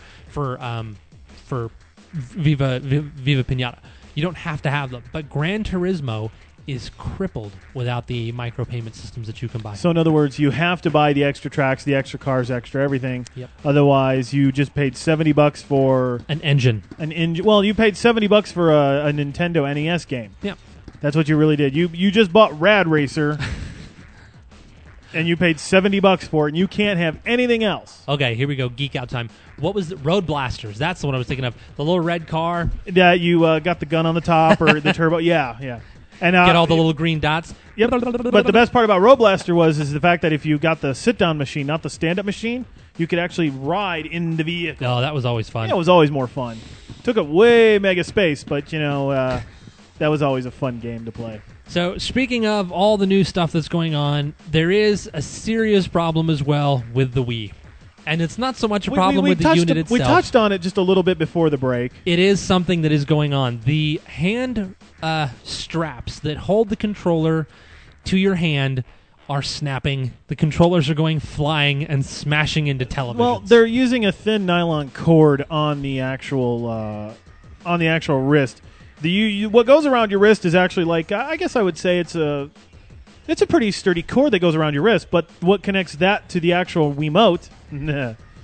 Viva Pinata. You don't have to have them. But Gran Turismo is crippled without the micropayment systems that you can buy.
So in other words, you have to buy the extra tracks, the extra cars, extra everything.
Yep.
Otherwise, you just paid $70 for
an engine.
Well, you paid $70 for a Nintendo NES game.
Yep.
That's what you really did. You just bought Rad Racer. And you paid $70 for it, and you can't have anything else.
Okay, here we go. Geek out time. What was the Road Blasters? That's the one I was thinking of. The little red car.
Yeah, you got the gun on the top or the turbo. Yeah. And
get all the little green dots.
Yep. But the best part about Road Blaster is the fact that if you got the sit-down machine, not the stand-up machine, you could actually ride in the vehicle.
Oh, that was always fun.
Yeah, it was always more fun. Took up way mega space, but that was always a fun game to play.
So, speaking of all the new stuff that's going on, there is a serious problem as well with the Wii. And it's not so much a problem with the unit itself.
We touched on it just a little bit before the break.
It is something that is going on. The hand straps that hold the controller to your hand are snapping. The controllers are going flying and smashing into televisions.
Well, they're using a thin nylon cord on the actual wrist. What goes around your wrist is actually like, I guess I would say it's a pretty sturdy cord that goes around your wrist, but what connects that to the actual Wiimote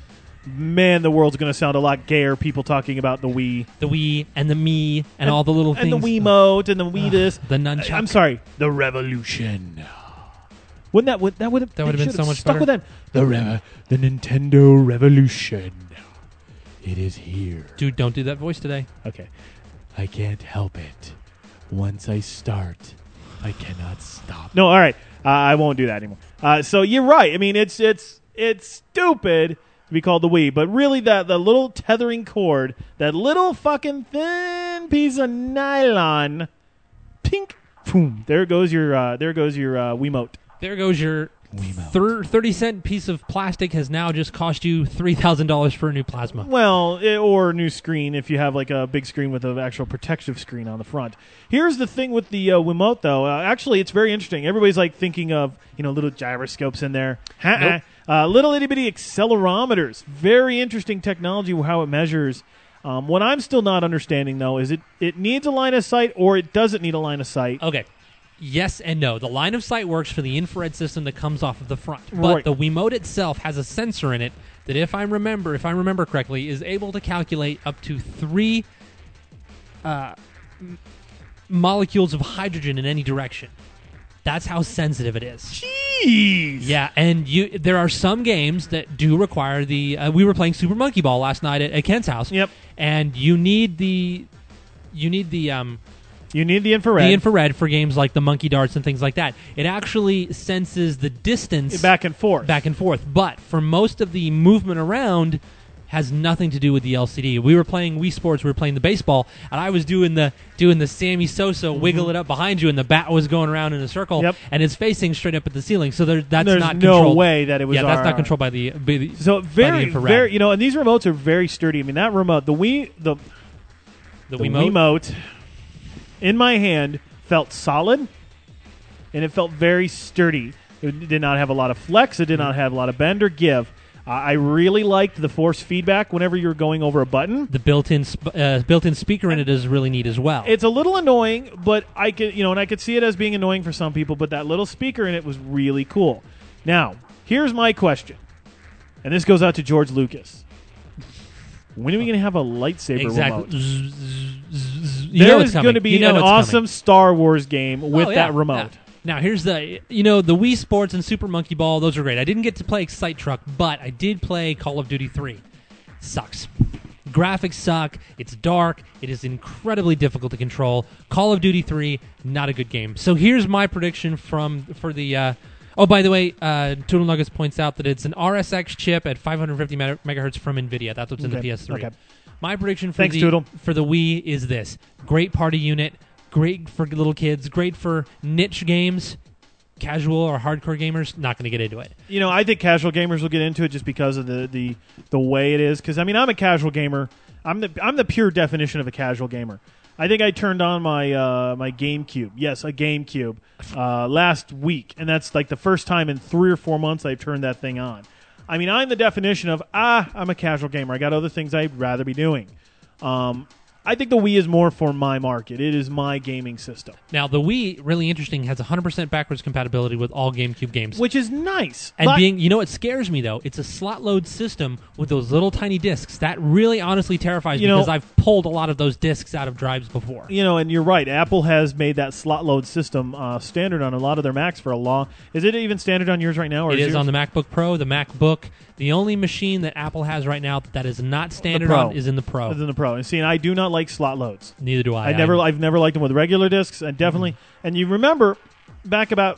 man, the world's going to sound a lot gayer. People talking about the Wii,
and the Me, and all the little
and
things,
the Wiimote, and the Wii this,
the nunchuck.
I'm sorry, the Revolution. Wouldn't that would have
been so much
stuck
better?
with them? The Nintendo Revolution. It is here.
Dude, don't do that voice today.
Okay. I can't help it. Once I start, I cannot stop. No, all right. I won't do that anymore. So you're right. I mean, it's stupid to be called the Wii, but really the little tethering cord, that little fucking thin piece of nylon, pink, boom. There goes your Wiimote.
There goes your 30-cent piece of plastic has now just cost you $3,000 for a new plasma.
Well, or a new screen if you have like a big screen with an actual protective screen on the front. Here's the thing with the Wiimote, though. Actually, it's very interesting. Everybody's like thinking of little gyroscopes in there.
Nope.
Little itty bitty accelerometers. Very interesting technology how it measures. What I'm still not understanding though is it needs a line of sight or it doesn't need a line of sight.
Okay. Yes and no. The line of sight works for the infrared system that comes off of the front, but
Right.
the Wiimote itself has a sensor in it that, if I remember correctly, is able to calculate up to 3 molecules of hydrogen in any direction. That's how sensitive it is.
Jeez.
Yeah, and there are some games that do require the. We were playing Super Monkey Ball last night at Kent's house.
Yep.
And you need the
infrared.
The infrared for games like the Monkey Darts and things like that. It actually senses the distance
back and forth.
But for most of the movement around, has nothing to do with the LCD. We were playing Wii Sports. We were playing the baseball, and I was doing the Sammy Sosa wiggle it up behind you, and the bat was going around in a circle, and it's facing straight up at the ceiling. So that's
There's
not
no
controlled.
way that it was.
Yeah, that's
RR.
not controlled by the
So
by the
very,
infrared.
very, and these remotes are very sturdy. I mean, that remote, the
Wiimote?
Wiimote in my hand felt solid, and it felt very sturdy. It did not have a lot of flex. It did not have a lot of bend or give. I really liked the force feedback whenever you were going over a button.
The built-in speaker in it is really neat as well.
It's a little annoying, but I could, and I could see it as being annoying for some people. But that little speaker in it was really cool. Now, here's my question, and this goes out to George Lucas. When are we going to have a lightsaber remote? There is going to be an awesome Star Wars game with that remote.
Yeah. Now, here's the Wii Sports and Super Monkey Ball, those are great. I didn't get to play Excite Truck, but I did play Call of Duty 3. Sucks. Graphics suck. It's dark. It is incredibly difficult to control. Call of Duty 3, not a good game. So here's my prediction for the... oh, by the way, Toodle Nuggets points out that it's an RSX chip at 550 megahertz from NVIDIA. That's what's in the PS3.
Okay.
My prediction for
Thanks,
the Wii is this. Great party unit. Great for little kids. Great for niche games. Casual or hardcore gamers, not going to get into it.
I think casual gamers will get into it just because of the way it is. Because I'm a casual gamer. I'm the pure definition of a casual gamer. I think I turned on my my GameCube. Yes, a GameCube last week, and that's like the first time in 3 or 4 months I've turned that thing on. I mean, I'm the definition of I'm a casual gamer. I got other things I'd rather be doing. I think the Wii is more for my market. It is my gaming system.
Now, the Wii, really interesting, has 100% backwards compatibility with all GameCube games.
Which is nice.
And what scares me, though? It's a slot-load system with those little tiny discs. That really honestly terrifies me because I've pulled a lot of those discs out of drives before.
And you're right. Apple has made that slot-load system standard on a lot of their Macs for a long... Is it even standard on yours right now? Or
it is
yours?
on the MacBook Pro, the MacBook. The only machine that Apple has right now that is not standard on is in the Pro.
Is in the Pro. And see, I do not like slot loads.
Neither do I.
I've never liked them with regular discs, and definitely. And you remember back about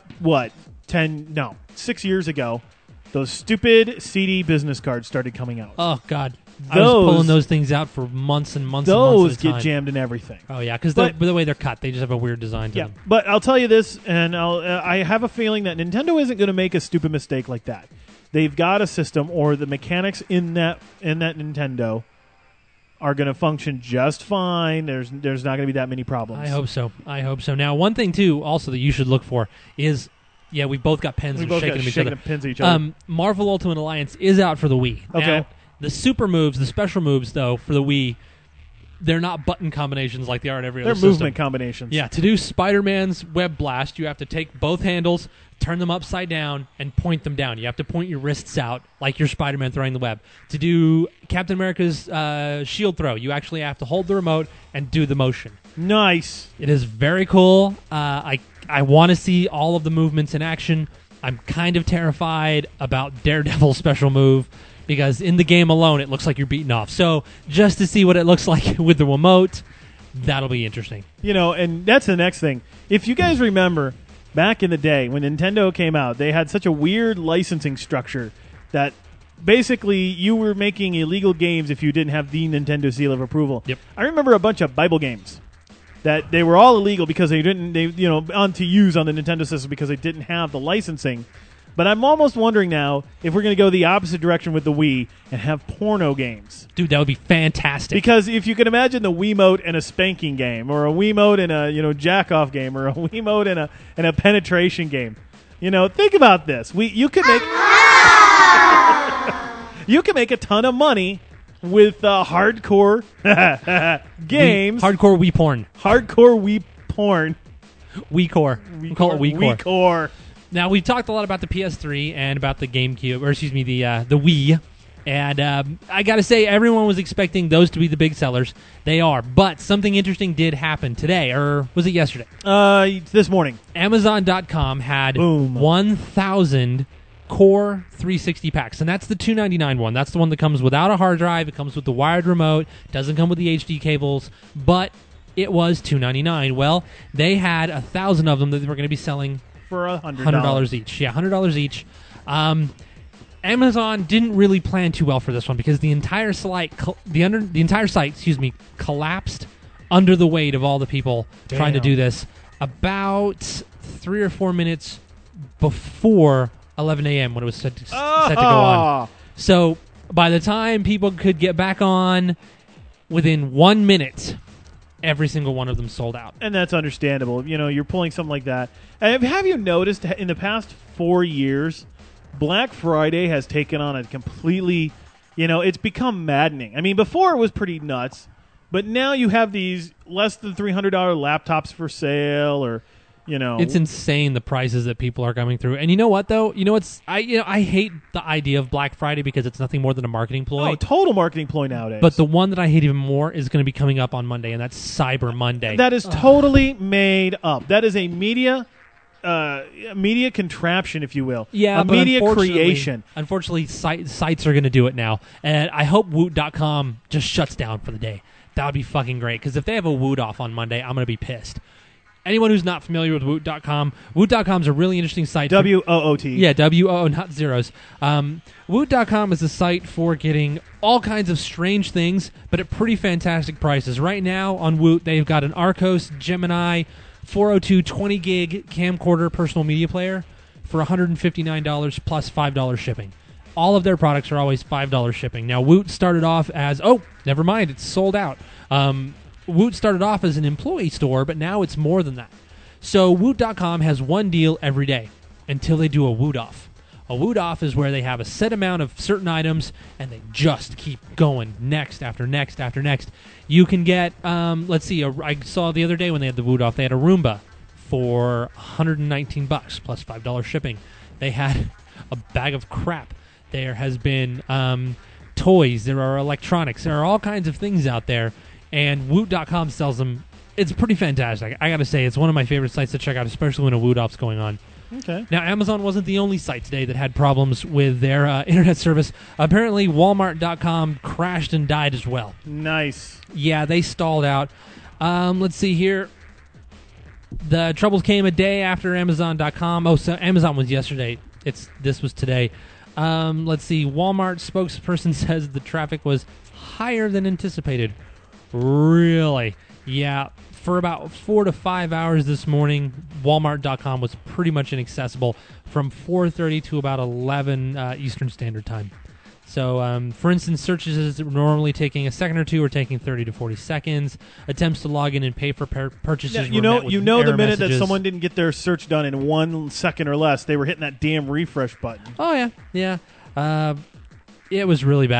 6 years ago, those stupid CD business cards started coming out.
Oh God, I was pulling those things out for months and months.
Those get jammed in everything.
Oh yeah, because by the way they're cut, they just have a weird design to them.
But I'll tell you this, and I have a feeling that Nintendo isn't going to make a stupid mistake like that. They've got a system, or the mechanics in that Nintendo are going to function just fine. There's not going to be that many problems.
I hope so. Now, one thing too, also that you should look for is, we both got pens and shaking
pins at each other.
Marvel Ultimate Alliance is out for the Wii.
Okay.
Now, the super moves, the special moves though for the Wii, they're not button combinations like they are in every
They're
other system.
movement combinations.
Yeah, to do Spider-Man's web blast, you have to take both handles, turn them upside down, and point them down. You have to point your wrists out like you're Spider-Man throwing the web. To do Captain America's shield throw, you actually have to hold the remote and do the motion.
Nice.
It is very cool. I want to see all of the movements in action. I'm kind of terrified about Daredevil's special move because in the game alone, it looks like you're beaten off. So just to see what it looks like with the remote, that'll be interesting.
You know, and that's the next thing. If you guys remember, back in the day when Nintendo came out, they had such a weird licensing structure that basically you were making illegal games if you didn't have the Nintendo seal of approval.
Yep.
I remember a bunch of Bible games that they were all illegal because they on to use on the Nintendo system because they didn't have the licensing. But I'm almost wondering now if we're going to go the opposite direction with the Wii and have porno games.
Dude, that would be fantastic.
Because if you can imagine the Wiimote in a spanking game, or a Wiimote in a jack-off game, or a Wiimote in a penetration game, think about this. You could make you can make a ton of money with hardcore games.
Hardcore Wii porn.
Hardcore Wii porn.
WiiCore. We call it WiiCore.
WiiCore.
Now, we've talked a lot about the PS3 and about the GameCube, or excuse me, the Wii. And I got to say, everyone was expecting those to be the big sellers. They are. But something interesting did happen today, or was it yesterday?
This morning.
Amazon.com had 1,000 Core 360 packs, and that's the $299 one. That's the one that comes without a hard drive. It comes with the wired remote. Doesn't come with the HD cables, but it was $299. Well, they had 1,000 of them that they were going to be selling
for
$100 each. Yeah, $100 each. Amazon didn't really plan too well for this one because the entire site, collapsed under the weight of all the people trying to do this about 3 or 4 minutes before 11 a.m. when it was set to go on. So by the time people could get back on, within 1 minute, every single one of them sold out.
And that's understandable. You're pulling something like that. Have you noticed in the past 4 years, Black Friday has taken on a completely, it's become maddening. I mean, before it was pretty nuts, but now you have these less than $300 laptops for sale, or
it's insane the prices that people are coming through. And you know what though? I hate the idea of Black Friday because it's nothing more than a marketing ploy.
Oh, total marketing ploy nowadays.
But the one that I hate even more is going to be coming up on Monday, and that's Cyber Monday.
That is totally made up. That is a media contraption, if you will.
Yeah,
a media creation.
Unfortunately, sites are going to do it now, and I hope Woot.com just shuts down for the day. That would be fucking great, because if they have a Woot off on Monday, I'm going to be pissed. Anyone who's not familiar with Woot.com, Woot.com is a really interesting site.
W-O-O-T.
Yeah, W-O-O, not zeros. Woot.com is a site for getting all kinds of strange things, but at pretty fantastic prices. Right now on Woot, they've got an Arcos Gemini 402 20-gig camcorder personal media player for $159 plus $5 shipping. All of their products are always $5 shipping. Now, Woot started off as... Oh, never mind, it's sold out. Woot started off as an employee store, but now it's more than that. So Woot.com has one deal every day until they do a Woot off. A Woot off is where they have a set amount of certain items and they just keep going next after next after next. You can get, let's see, I saw the other day when they had the Woot off, they had a Roomba for $119 plus $5 shipping. They had a bag of crap. There has been toys. There are electronics. There are all kinds of things out there. And Woot.com sells them. It's pretty fantastic. I got to say, it's one of my favorite sites to check out, especially when a Woot off's going on.
Okay.
Now, Amazon wasn't the only site today that had problems with their internet service. Apparently, Walmart.com crashed and died as well. Nice. Yeah, they stalled out. Let's see here. The troubles came a day after Amazon.com. Oh, so Amazon was yesterday. This was today. Let's see. Walmart spokesperson says the traffic was higher than anticipated. Really? Yeah. For about 4 to 5 hours this morning, Walmart.com was pretty much inaccessible from 4:30 to about 11 Eastern Standard Time. So, for instance, searches normally taking a second or two are taking 30 to 40 seconds. Attempts to log in and pay for purchases.
Yeah,
were met with
the
error
minute
messages.
that someone didn't get their search done in 1 second or less, they were hitting that damn refresh button.
Oh yeah. It was really bad.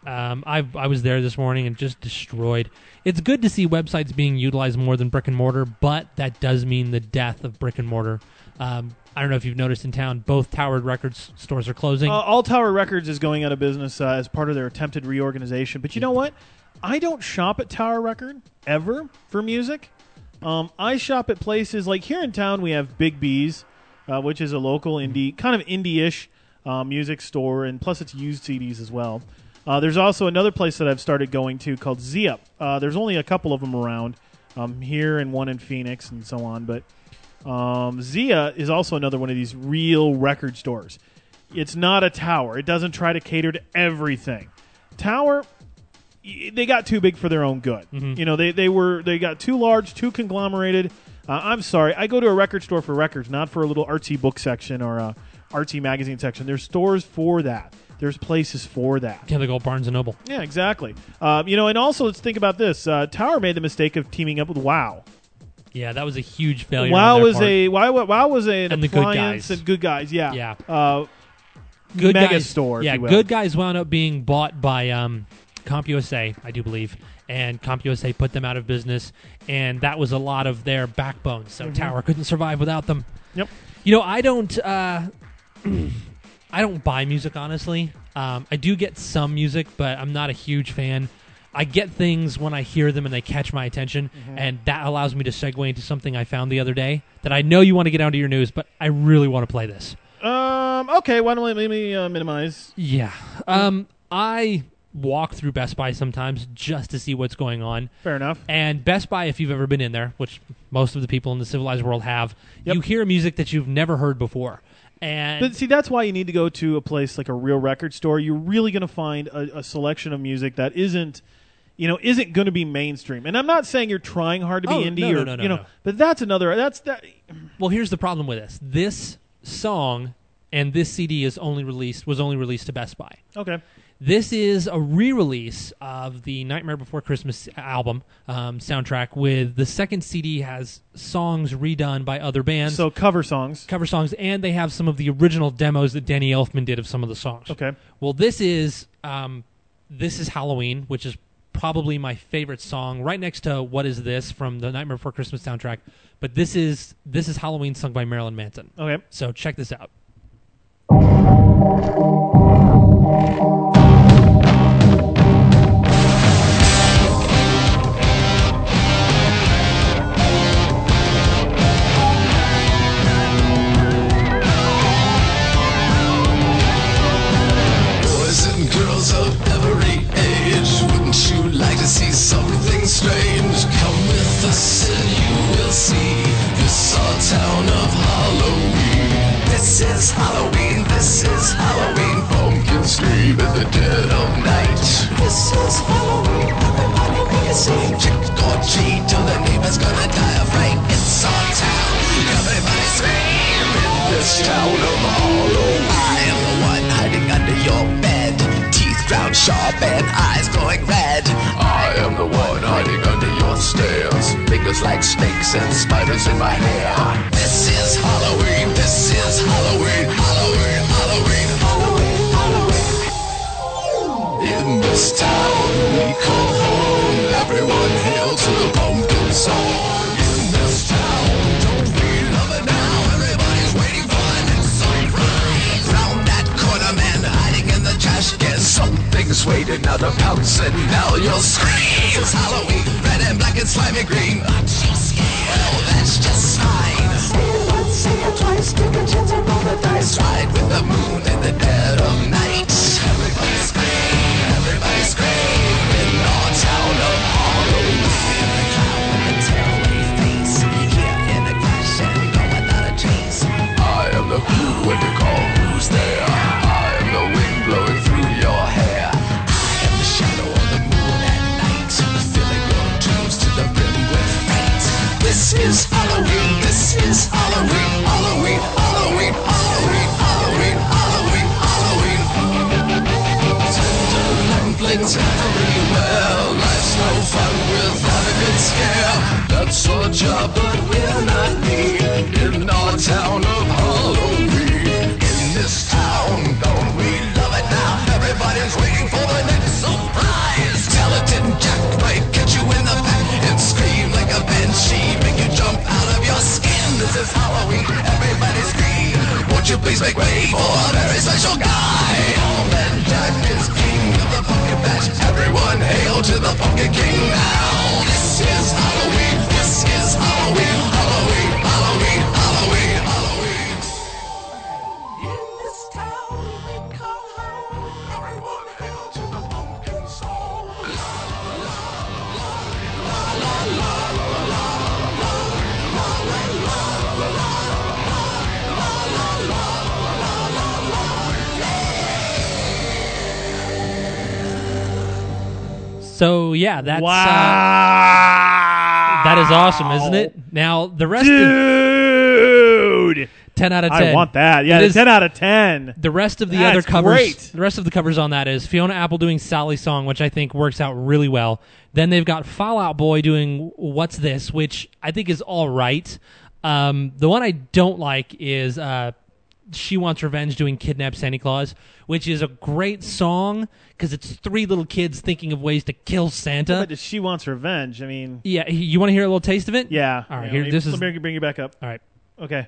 I was there this morning and just destroyed. It's good to see websites being utilized more than brick and mortar, but that does mean the death of brick and mortar. I don't know if you've noticed in town, both Tower Records stores are closing.
All Tower Records is going out of business as part of their attempted reorganization. But you know what? I don't shop at Tower Record ever for music. I shop at places like here in town. We have Big B's, which is a local indie, kind of indie-ish music store, and plus it's used CDs as well. There's also another place that I've started going to called Z-Up. There's only a couple of them around here and one in Phoenix and so on. But Zia is also another one of these real record stores. It's not a Tower. It doesn't try to cater to everything. Tower, they got too big for their own good.
Mm-hmm.
You know, they got too large, too conglomerated. I'm sorry. I go to a record store for records, not for a little artsy book section or a artsy magazine section. There's stores for that. There's places for that.
Yeah, they go Barnes & Noble.
Yeah, exactly. And also let's think about this. Tower made the mistake of teaming up with WoW.
Yeah, that was a huge failure.
WoW was
an
and appliance and Good Guys. Yeah,
yeah.
Good Mega Guys, store.
Yeah,
if you will.
Good Guys wound up being bought by CompUSA, I do believe, and CompUSA put them out of business, and that was a lot of their backbone. So Tower couldn't survive without them.
Yep.
You know, I don't buy music, honestly. I do get some music, but I'm not a huge fan. I get things when I hear them and they catch my attention, and that allows me to segue into something I found the other day that I know you want to get onto your news, but I really want to play this.
Okay, why don't we minimize?
Yeah. I walk through Best Buy sometimes just to see what's going on.
Fair enough.
And Best Buy, if you've ever been in there, which most of the people in the civilized world have, you hear music that you've never heard before.
But see, that's why you need to go to a place like a real record store. You're really going to find a selection of music that isn't going to be mainstream. And I'm not saying you're trying hard to be indie
no.
But that's another.
Well, here's the problem with this. This song and this CD was only released to Best Buy.
Okay.
This is a re-release of the Nightmare Before Christmas album soundtrack. With the second CD has songs redone by other bands.
So cover songs,
and they have some of the original demos that Danny Elfman did of some of the songs.
Okay.
Well, this is Halloween, which is probably my favorite song, right next to What Is This from the Nightmare Before Christmas soundtrack. But this is Halloween, sung by Marilyn Manson.
Okay.
So check this out.
See something strange. Come with us and you will see. This our town of Halloween. This is Halloween. This is Halloween. Pumpkins scream in the dead of night. This is Halloween. Everybody make a scene. Trick or treat till the neighbor's gonna die of fright. It's our town. Everybody scream in this town of Halloween. I am the one hiding under your bed. Teeth ground sharp and eyes glowing red. I am the one hiding under your stairs. Fingers like snakes and spiders in my hair. This is Halloween. This is Halloween. Halloween. Halloween. Halloween. Halloween. In this town we call home. Everyone hail to the pumpkin song. In this town, don't we love it now? Everybody's waiting for the next surprise. Round that corner, man, hiding in the trash can. Something's waiting now to pounce, and now you'll scream. It's Halloween, red and black and slimy green. Aren't you scared? Well, that's just fine. Say it once, say it twice, take a chance and roll the dice. Ride with the moon in the dead of night. Everybody scream, everybody scream. In our town of Halloween. The clown with the tail-wave face. Here in a crash and go without a trace. I am the who when you call who's there. I am the wind blowing through your hair. I am the shadow of the moon at night. Filling your dreams to the brim with fright. This is Halloween. This is Halloween. Halloween. Halloween. Halloween. Halloween. Halloween. Halloween. Tender dumplings everywhere. Life's no fun without a good scare. That's our job, but we're not mean. In our town of Halloween. In this town, don't we love it now? Everybody's waiting for the next surprise. This is Halloween, everybody scream. Won't you please make way for a very special guy? All men, Jack is king of the pumpkin patch. Everyone hail to the pumpkin king now. This is Halloween, this is Halloween, Halloween, Halloween, Halloween, Halloween. In this town we call home, everyone hail to the pumpkin song.
So yeah, that's
Wow.
that is awesome, isn't it? Now the rest,
Dude,
10 out of 10.
I want that. Yeah,
It is-
10 out of 10.
The rest of the
That's
other covers,
great.
the rest of the covers on that is Fiona Apple doing Sally's Song, which I think works out really well. Then they've got Fall Out Boy doing What's This, which I think is all right. The one I don't like is She Wants Revenge doing Kidnap Santa Claus, which is a great song because it's three little kids thinking of ways to kill Santa.
But She Wants Revenge. I mean,
Yeah, you want to hear a little taste of it?
yeah.
All right,
Yeah,
here,
let me-
this is.
Let me bring you back up.
All right.
Okay.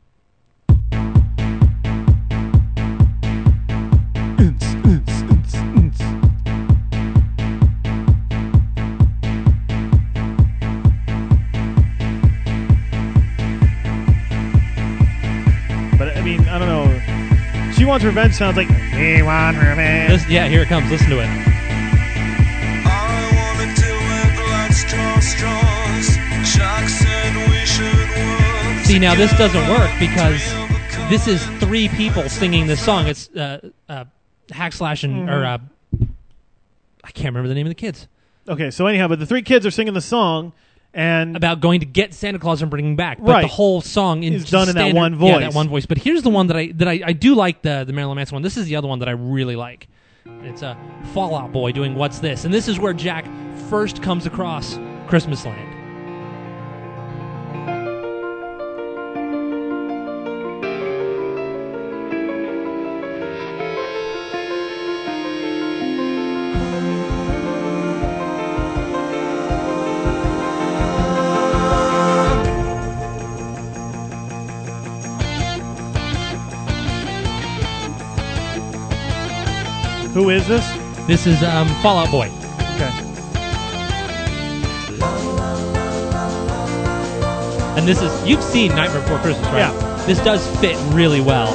But I mean, I don't know. She Wants Revenge sounds like She Wants Revenge.
This, yeah, here it comes. Listen to it. See, now this doesn't work because this is three people singing this song. It's Hack Slash and or I can't remember the name of the kids.
Okay, so anyhow, but the three kids are singing the song and
About going to get Santa Claus and bringing him back, but
Right.
the whole song
Is done in that
standard-
one
Yeah,
voice.
that one voice. But here's the one that I do like the Marilyn Manson one. This is the other one that I really like. It's a Fall Out Boy doing What's This, and this is where Jack first comes across Christmas Land.
who is this?
This is Fall Out Boy.
Okay.
And this is, you've seen Nightmare Before Christmas, right?
Yeah.
This does fit really well.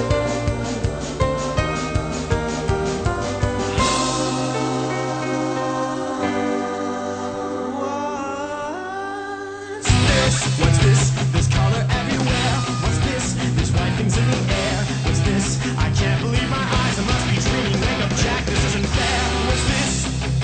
What's this? There's color everywhere. What's this? There's white things in the air. What's this? I can't believe my eyes. I must be dreaming. Wake up, Jack. This isn't fair. What's this?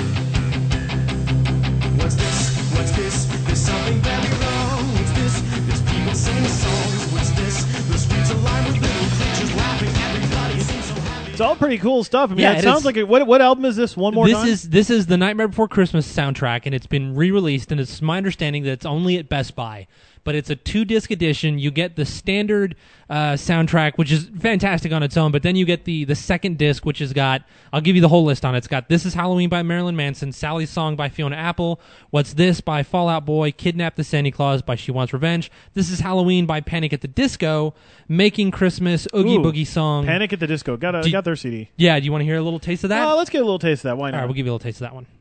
What's this? What's this? There's something very wrong. What's this? There's people singing songs. What's this? The streets are lined with little creatures laughing. Everybody seems so happy.
It's all pretty cool stuff. I mean,
Yeah,
it
it
sounds
is.
like it. What album is this? One more time?
This is the Nightmare Before Christmas soundtrack, and it's been re-released, and it's my understanding that it's only at Best Buy. But it's a 2-disc edition. You get the standard soundtrack, which is fantastic on its own, but then you get the second disc, which has got, I'll give you the whole list on it. It's got This Is Halloween by Marilyn Manson, Sally's Song by Fiona Apple, What's This by Fall Out Boy, Kidnap the Santa Claus by She Wants Revenge, This Is Halloween by Panic at the Disco, Making Christmas, Oogie
Ooh,
Boogie Song.
Panic at the Disco. Got their CD.
Yeah, do you want to hear a little taste of that?
Let's get a little taste of that. Why not?
All right, we'll give you a little taste of that one.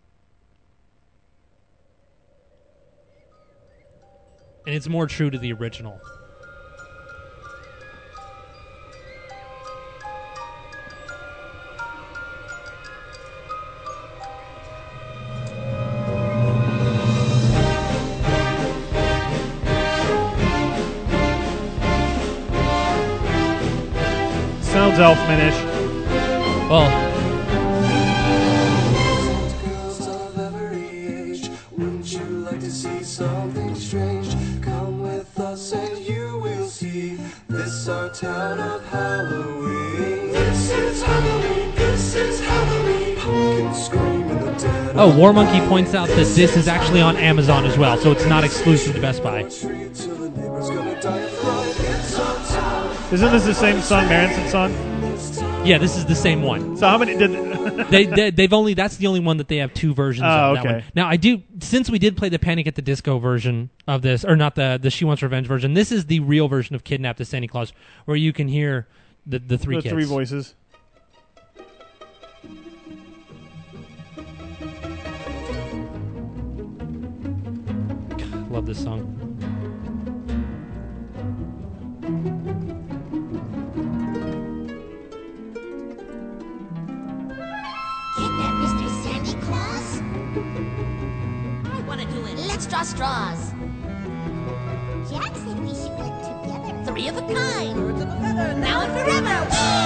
And it's more true to the original.
Sounds Elfman-ish.
Well,
Girls of every age, wouldn't you like to see something strange? Come with us and you will see this our town of Halloween. This is Halloween, this is Halloween. Pumpkins scream in the dead.
oh, War Monkey points out that this is actually on Amazon as well, so it's not exclusive to Best Buy.
Isn't this the same song Maronson song?
Yeah, this is the same one.
So how many did
they've only that's the only one that they have two versions of.
okay.
That one. Now since we did play the Panic at the Disco version of this, or not the She Wants Revenge version, this is the real version of Kidnapped as Santa Claus, where you can hear the three kids.
three voices.
Love this song.
Kidnap Mr. Santa Claus? I want to do it. Let's draw straws. Jack said we should work together. Three of a kind. Birds of a feather. Now and forever.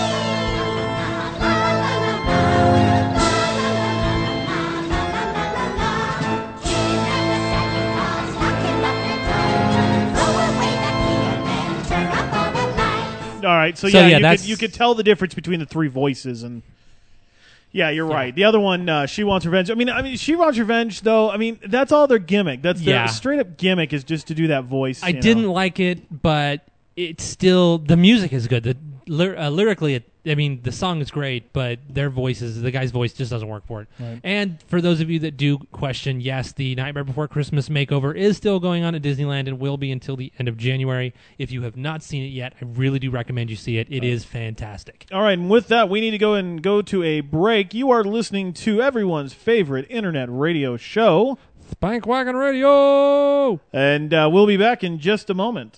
All right, so you could tell the difference between the three voices, and yeah, you're right. The other one, She Wants Revenge. I mean, She Wants Revenge, though. I mean, that's all their gimmick. That's their straight up gimmick is just to do that voice.
I didn't like it, but it's still the music is good. Lyrically, the song is great, but their voices, the guy's voice just doesn't work for it.
Right.
And for those of you that do question, yes, the Nightmare Before Christmas makeover is still going on at Disneyland and will be until the end of January. If you have not seen it yet, I really do recommend you see it. It is fantastic.
All right, and with that, we need to go to a break. You are listening to everyone's favorite internet radio show,
Spank Wagon Radio,
and we'll be back in just a moment.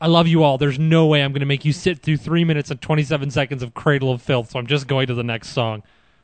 I love you all. There's no way I'm going to make you sit through 3 minutes and 27 seconds of Cradle of Filth, so I'm just going to the next song.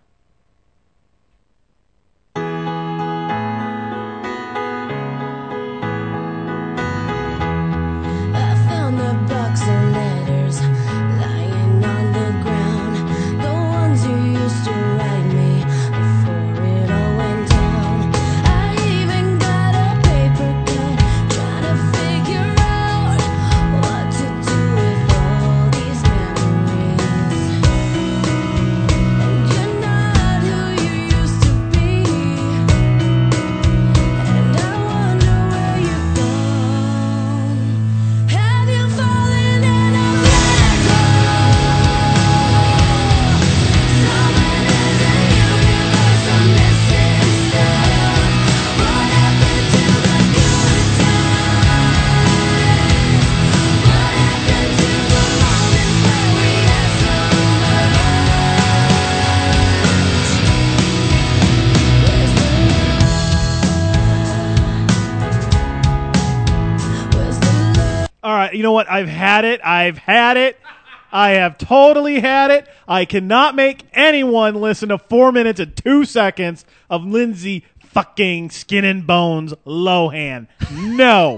You know what? I've had it. I have totally had it. I cannot make anyone listen to 4 minutes and 2 seconds of Lindsay fucking Skin and Bones Lohan. No.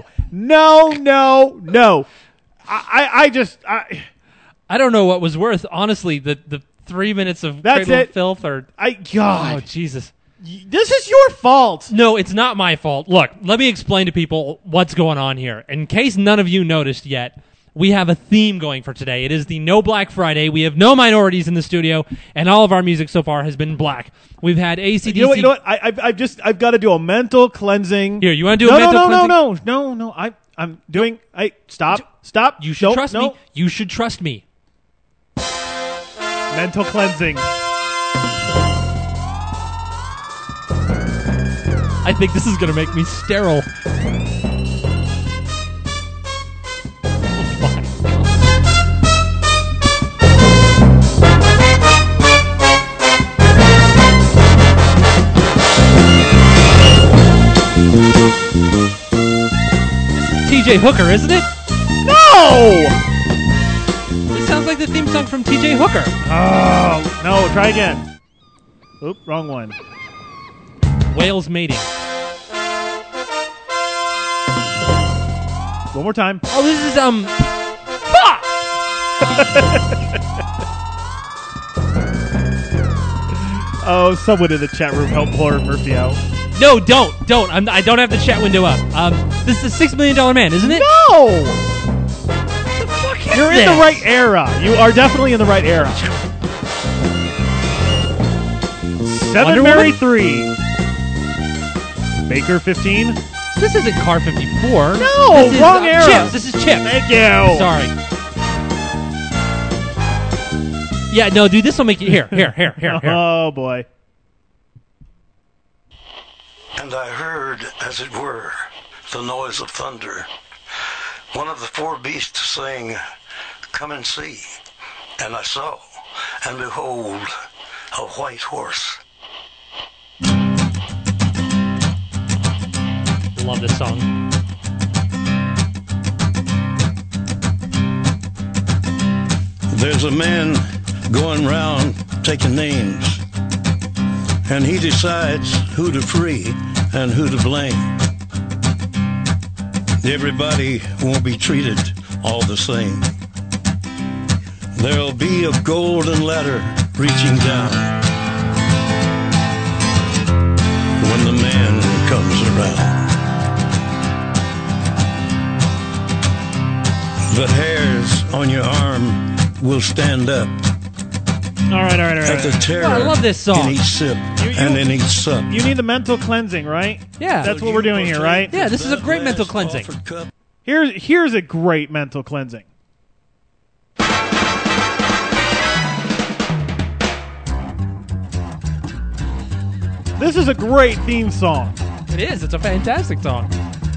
I
don't know what was worth. Honestly, the 3 minutes of Cradle of Filth or...
God.
Oh, Jesus.
This is your fault.
No, it's not my fault. Look, let me explain to people what's going on here. In case none of you noticed yet, we have a theme going for today. It is the No Black Friday. We have no minorities in the studio, and all of our music so far has been black. We've had AC/DC.
You know what? I've got to do a mental cleansing.
Here, you want to do a mental cleansing?
No. I'm doing. Stop.
You should trust me. You should trust me.
Mental cleansing.
I think this is going to make me sterile. TJ Hooker, isn't it?
No!
This sounds like the theme song from TJ Hooker.
Oh, no, try again. Oop, wrong one.
Whales mating.
One more time.
Oh, this is,
Oh, someone in the chat room help Lauren Murphy out.
No, don't. I don't have the chat window up. This is a $6 Million Man, isn't it?
No!
What the fuck is
You're
this?
in the right era. You are definitely in the right era. Seven Mary 3. Baker 15.
This isn't Car 54.
No, wrong era.
Chips. This is Chips.
Thank you.
Sorry. Yeah, no, dude, this will make you... Here.
Oh, boy.
And I heard, as it were, the noise of thunder. One of the four beasts saying, "Come and see." And I saw, and behold, a white horse.
Love this song.
There's a man going round taking names, and he decides who to free and who to blame. Everybody won't be treated all the same. There'll be a golden ladder reaching down when the man comes around. The hairs on your arm will stand up.
All right.
At the terror
I love this song.
in each sip and in each sup.
You need the mental cleansing, right?
Yeah.
That's what we're doing here, right?
Yeah, this is a great mental cleansing.
Here's a great mental cleansing. This is a great theme song.
It is. It's a fantastic song.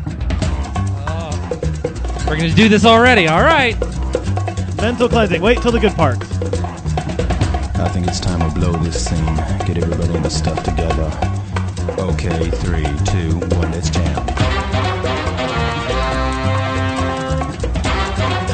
We're going to do this already. All right.
Mental cleansing. Wait till the good parts.
I think it's time we blow this scene. Get everybody in the stuff together. Okay, 3, 2, 1, let's jam.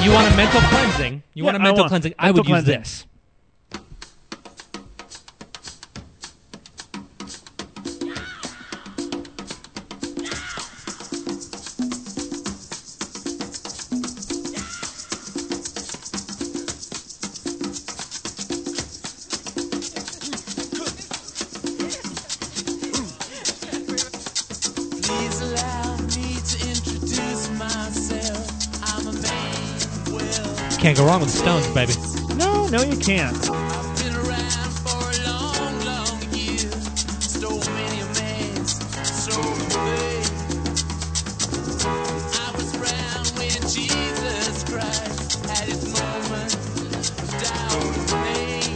You want a mental cleansing? You want a mental cleansing? I would use this.
Please allow me to introduce myself. I'm a man well.
Can't go wrong with the Stones, baby.
No, you can't.
I've been around for a long, long year. Stole many a man's soul away. I was around when Jesus Christ had his moment of doubt and pain.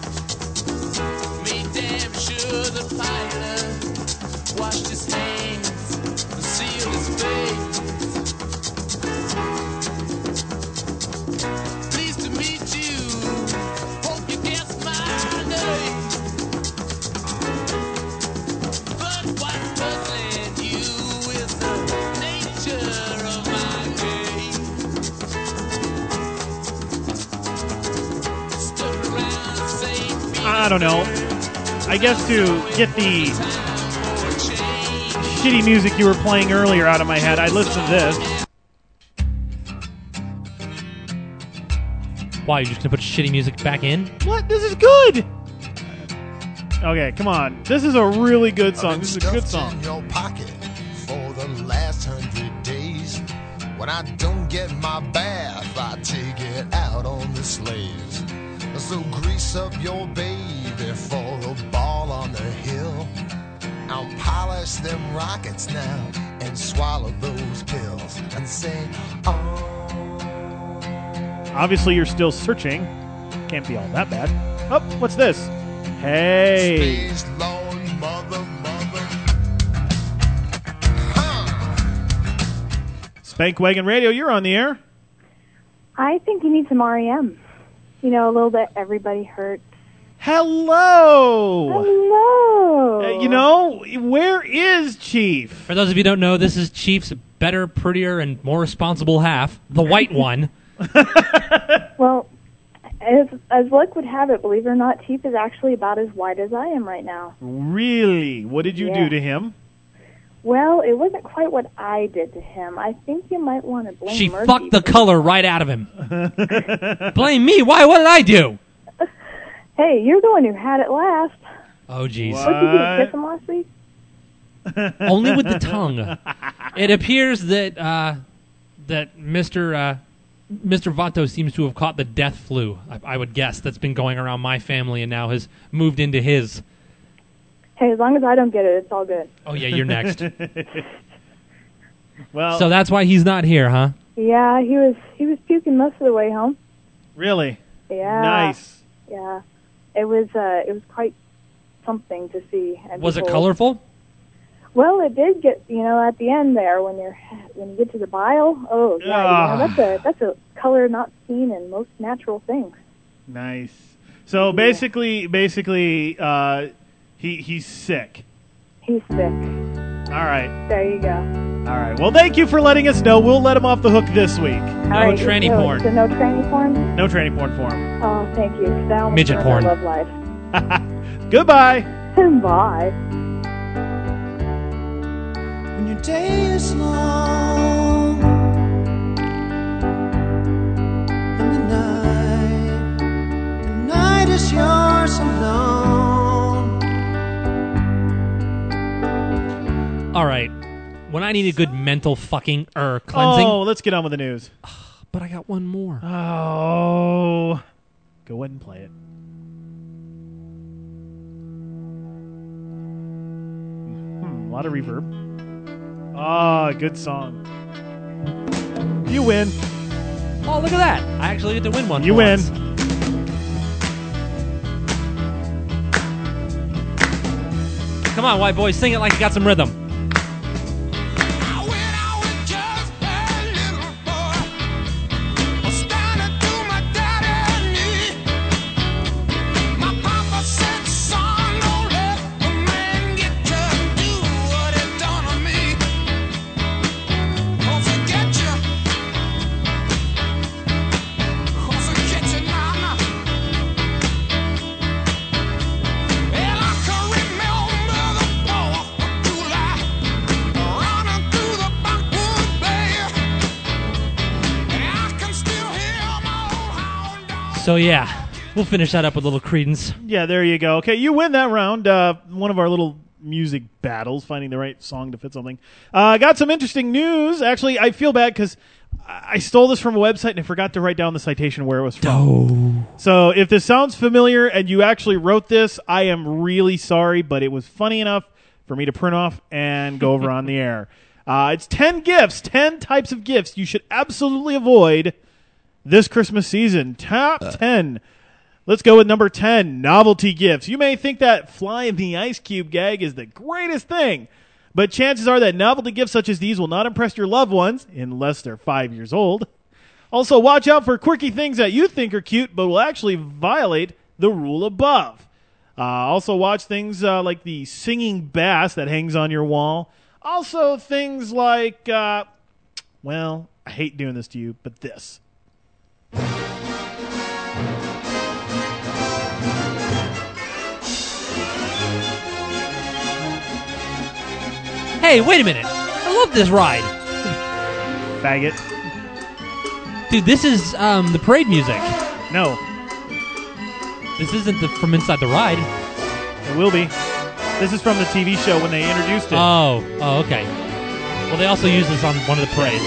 Made damn sure the pilot washed his hands and sealed his face. Pleased to meet you. Hope you guessed my name. But what's puzzling you is the nature of my game. Stood around saying
I don't know. I guess to get the shitty music you were playing earlier out of my head, I'd listen to this.
Why, you're just gonna put shitty music back in?
What? This is good! Okay, come on. This is a really good song. This is a good song.
In your pocket for the last 100 days. When I don't get my bath, I take it out on the slaves. So grease up your baby for the ball on the hill. I'll polish them rockets now and swallow those pills and say, oh.
Obviously, you're still searching. Can't be all that bad. Oh, what's this? Hey.
Space Lord, mother.
Spank Wagon Radio, you're on the air.
I think you need some REM. You know, a little bit Everybody Hurts.
Hello.
Hello.
You know, where is Chief?
For those of you who don't know, this is Chief's better, prettier, and more responsible half, the white one.
Well, as luck would have it, believe it or not, Chief is actually about as white as I am right now.
Really? What did you do to him?
Well, it wasn't quite what I did to him. I think you might want to blame
She
Murphy.
fucked the color right out of him. Blame me? Why? What did I do?
Hey, you're the one who had it last.
Oh, jeez.
What did you do, kiss him last week?
Only with the tongue. It appears that that Mr. Vato seems to have caught the death flu, I would guess, that's been going around my family and now has moved into his.
Hey, as long as I don't get it, it's all good.
Oh, yeah, you're next.
Well,
so that's why he's not here, huh?
Yeah, he was puking most of the way home.
Really?
Yeah.
Nice.
Yeah. It was quite something to see. And
Was it
behold.
colorful?
Well, it did get, at the end there when you get to the bile. Oh, yeah, that's a color not seen in most natural things.
Nice. So basically, he's sick.
He's sick.
All right.
There you go.
All right. Well, thank you for letting us know. We'll let him off the hook this week.
No tranny porn. So no tranny porn?
No tranny porn for him.
Oh, thank you. 'Cause I almost
Midget
ruined
porn.
my love life.
Goodbye.
Bye.
When your day is long and the night is yours alone.
All right. When I need a good mental fucking cleansing.
Oh, let's get on with the news.
But I got one more.
Oh. Go ahead and play it. A lot of reverb. Ah, good song. You win.
Oh, look at that. I actually get to win one.
You
for
win.
once. Come on, white boy. Sing it like you got some rhythm. So, yeah, we'll finish that up with a little Credence.
Yeah, there you go. Okay, you win that round. One of our little music battles, finding the right song to fit something. Got some interesting news. Actually, I feel bad because I stole this from a website and I forgot to write down the citation where it was from. So if this sounds familiar and you actually wrote this, I am really sorry, but it was funny enough for me to print off and go over on the air. It's 10 gifts, 10 types of gifts you should absolutely avoid this Christmas season. Top 10. Let's go with number 10, novelty gifts. You may think that fly in the ice cube gag is the greatest thing, but chances are that novelty gifts such as these will not impress your loved ones unless they're 5 years old. Also, watch out for quirky things that you think are cute but will actually violate the rule above. Also, watch things like the singing bass that hangs on your wall. Also, things like, well, I hate doing this to you, but this.
Hey, wait a minute. I love this ride.
Faggot.
Dude, this is the parade music.
No.
This isn't from inside the ride.
It will be. This is from the TV show when they introduced it.
Oh, okay. Well, they also use this on one of the parades.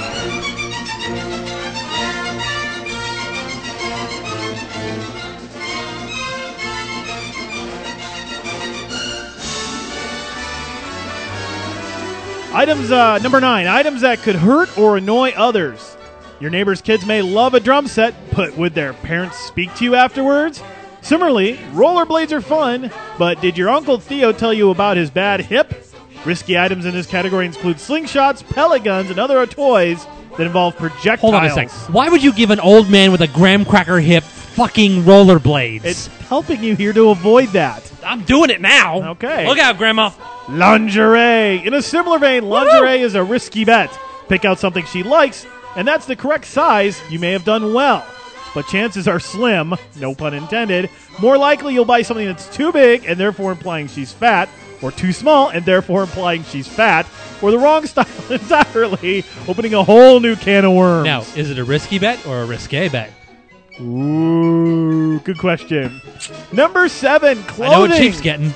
Items, number 9, items that could hurt or annoy others. Your neighbor's kids may love a drum set, but would their parents speak to you afterwards? Similarly, rollerblades are fun, but did your Uncle Theo tell you about his bad hip? Risky items in this category include slingshots, pellet guns, and other toys that involve projectiles.
Hold on a sec. Why would you give an old man with a graham cracker hip fucking rollerblades?
It's helping you here to avoid that.
I'm doing it now.
Okay.
Look out, Grandma.
Lingerie. In a similar vein, lingerie is a risky bet. Pick out something she likes, and that's the correct size. You may have done well, but chances are slim, no pun intended. More likely you'll buy something that's too big and therefore implying she's fat, or too small and therefore implying she's fat, or the wrong style entirely, opening a whole new can of worms.
Now, is it a risky bet or a risque bet?
Ooh, good question. Number 7, clothing.
I know what Chief's getting.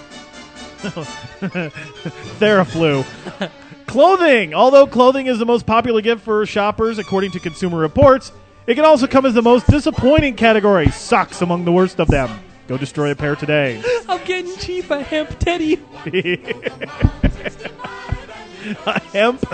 Theraflu. Clothing. Although clothing is the most popular gift for shoppers, according to Consumer Reports, it can also come as the most disappointing category. Socks among the worst of them. Go destroy a pair today.
I'm getting cheap a hemp teddy.
A hemp?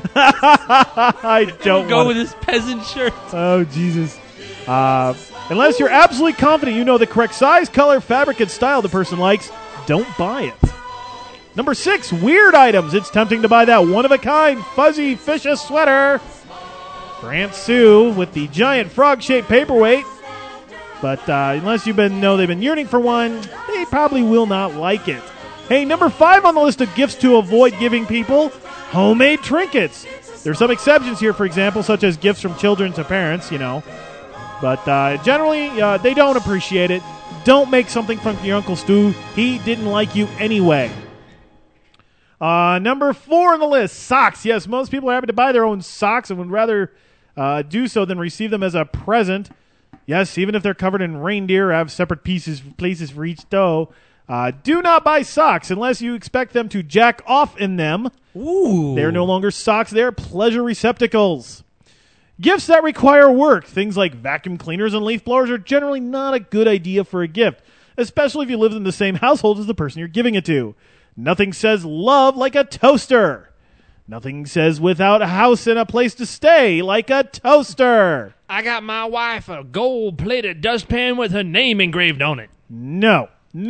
I don't
go with this peasant shirt.
Oh, Jesus. Unless you're absolutely confident you know the correct size, color, fabric, and style the person likes, don't buy it. Number 6, weird items. It's tempting to buy that one-of-a-kind fuzzy fishes sweater for Aunt Sue with the giant frog-shaped paperweight. But unless they've been yearning for one, they probably will not like it. Hey, number 5 on the list of gifts to avoid giving people, homemade trinkets. There's some exceptions here, for example, such as gifts from children to parents, But generally, they don't appreciate it. Don't make something from your Uncle Stu. He didn't like you anyway. Number 4 on the list, socks. Yes, most people are happy to buy their own socks and would rather do so than receive them as a present. Yes, even if they're covered in reindeer or have separate places for each toe. Do not buy socks unless you expect them to jack off in them.
Ooh.
They're no longer socks. They're pleasure receptacles. Gifts that require work, things like vacuum cleaners and leaf blowers, are generally not a good idea for a gift, especially if you live in the same household as the person you're giving it to. Nothing says love like a toaster. Nothing says without a house and a place to stay like a toaster.
I got my wife a gold-plated dustpan with her name engraved on it.
No.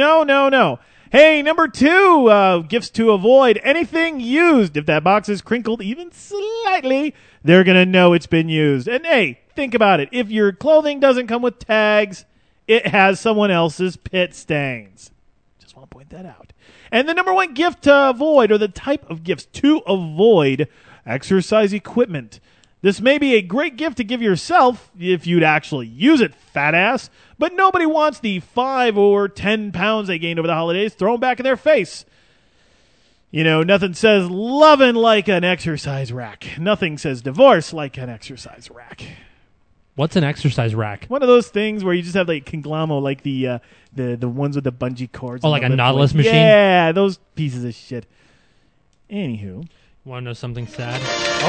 Hey, number 2, gifts to avoid. Anything used. If that box is crinkled even slightly, they're going to know it's been used. And hey, think about it. If your clothing doesn't come with tags, it has someone else's pit stains. Just want to point that out. And the number 1 gift to avoid, or the type of gifts to avoid, exercise equipment. This may be a great gift to give yourself if you'd actually use it, fat ass, but nobody wants the 5 or 10 pounds they gained over the holidays thrown back in their face. Nothing says loving like an exercise rack. Nothing says divorce like an exercise rack.
What's an exercise rack?
One of those things where you just have like conglomerate, like the ones with the bungee cords.
Oh,
and
like
the
a
lift
Nautilus
weights.
machine?
Yeah, those pieces of shit. Anywho.
Want to know something sad?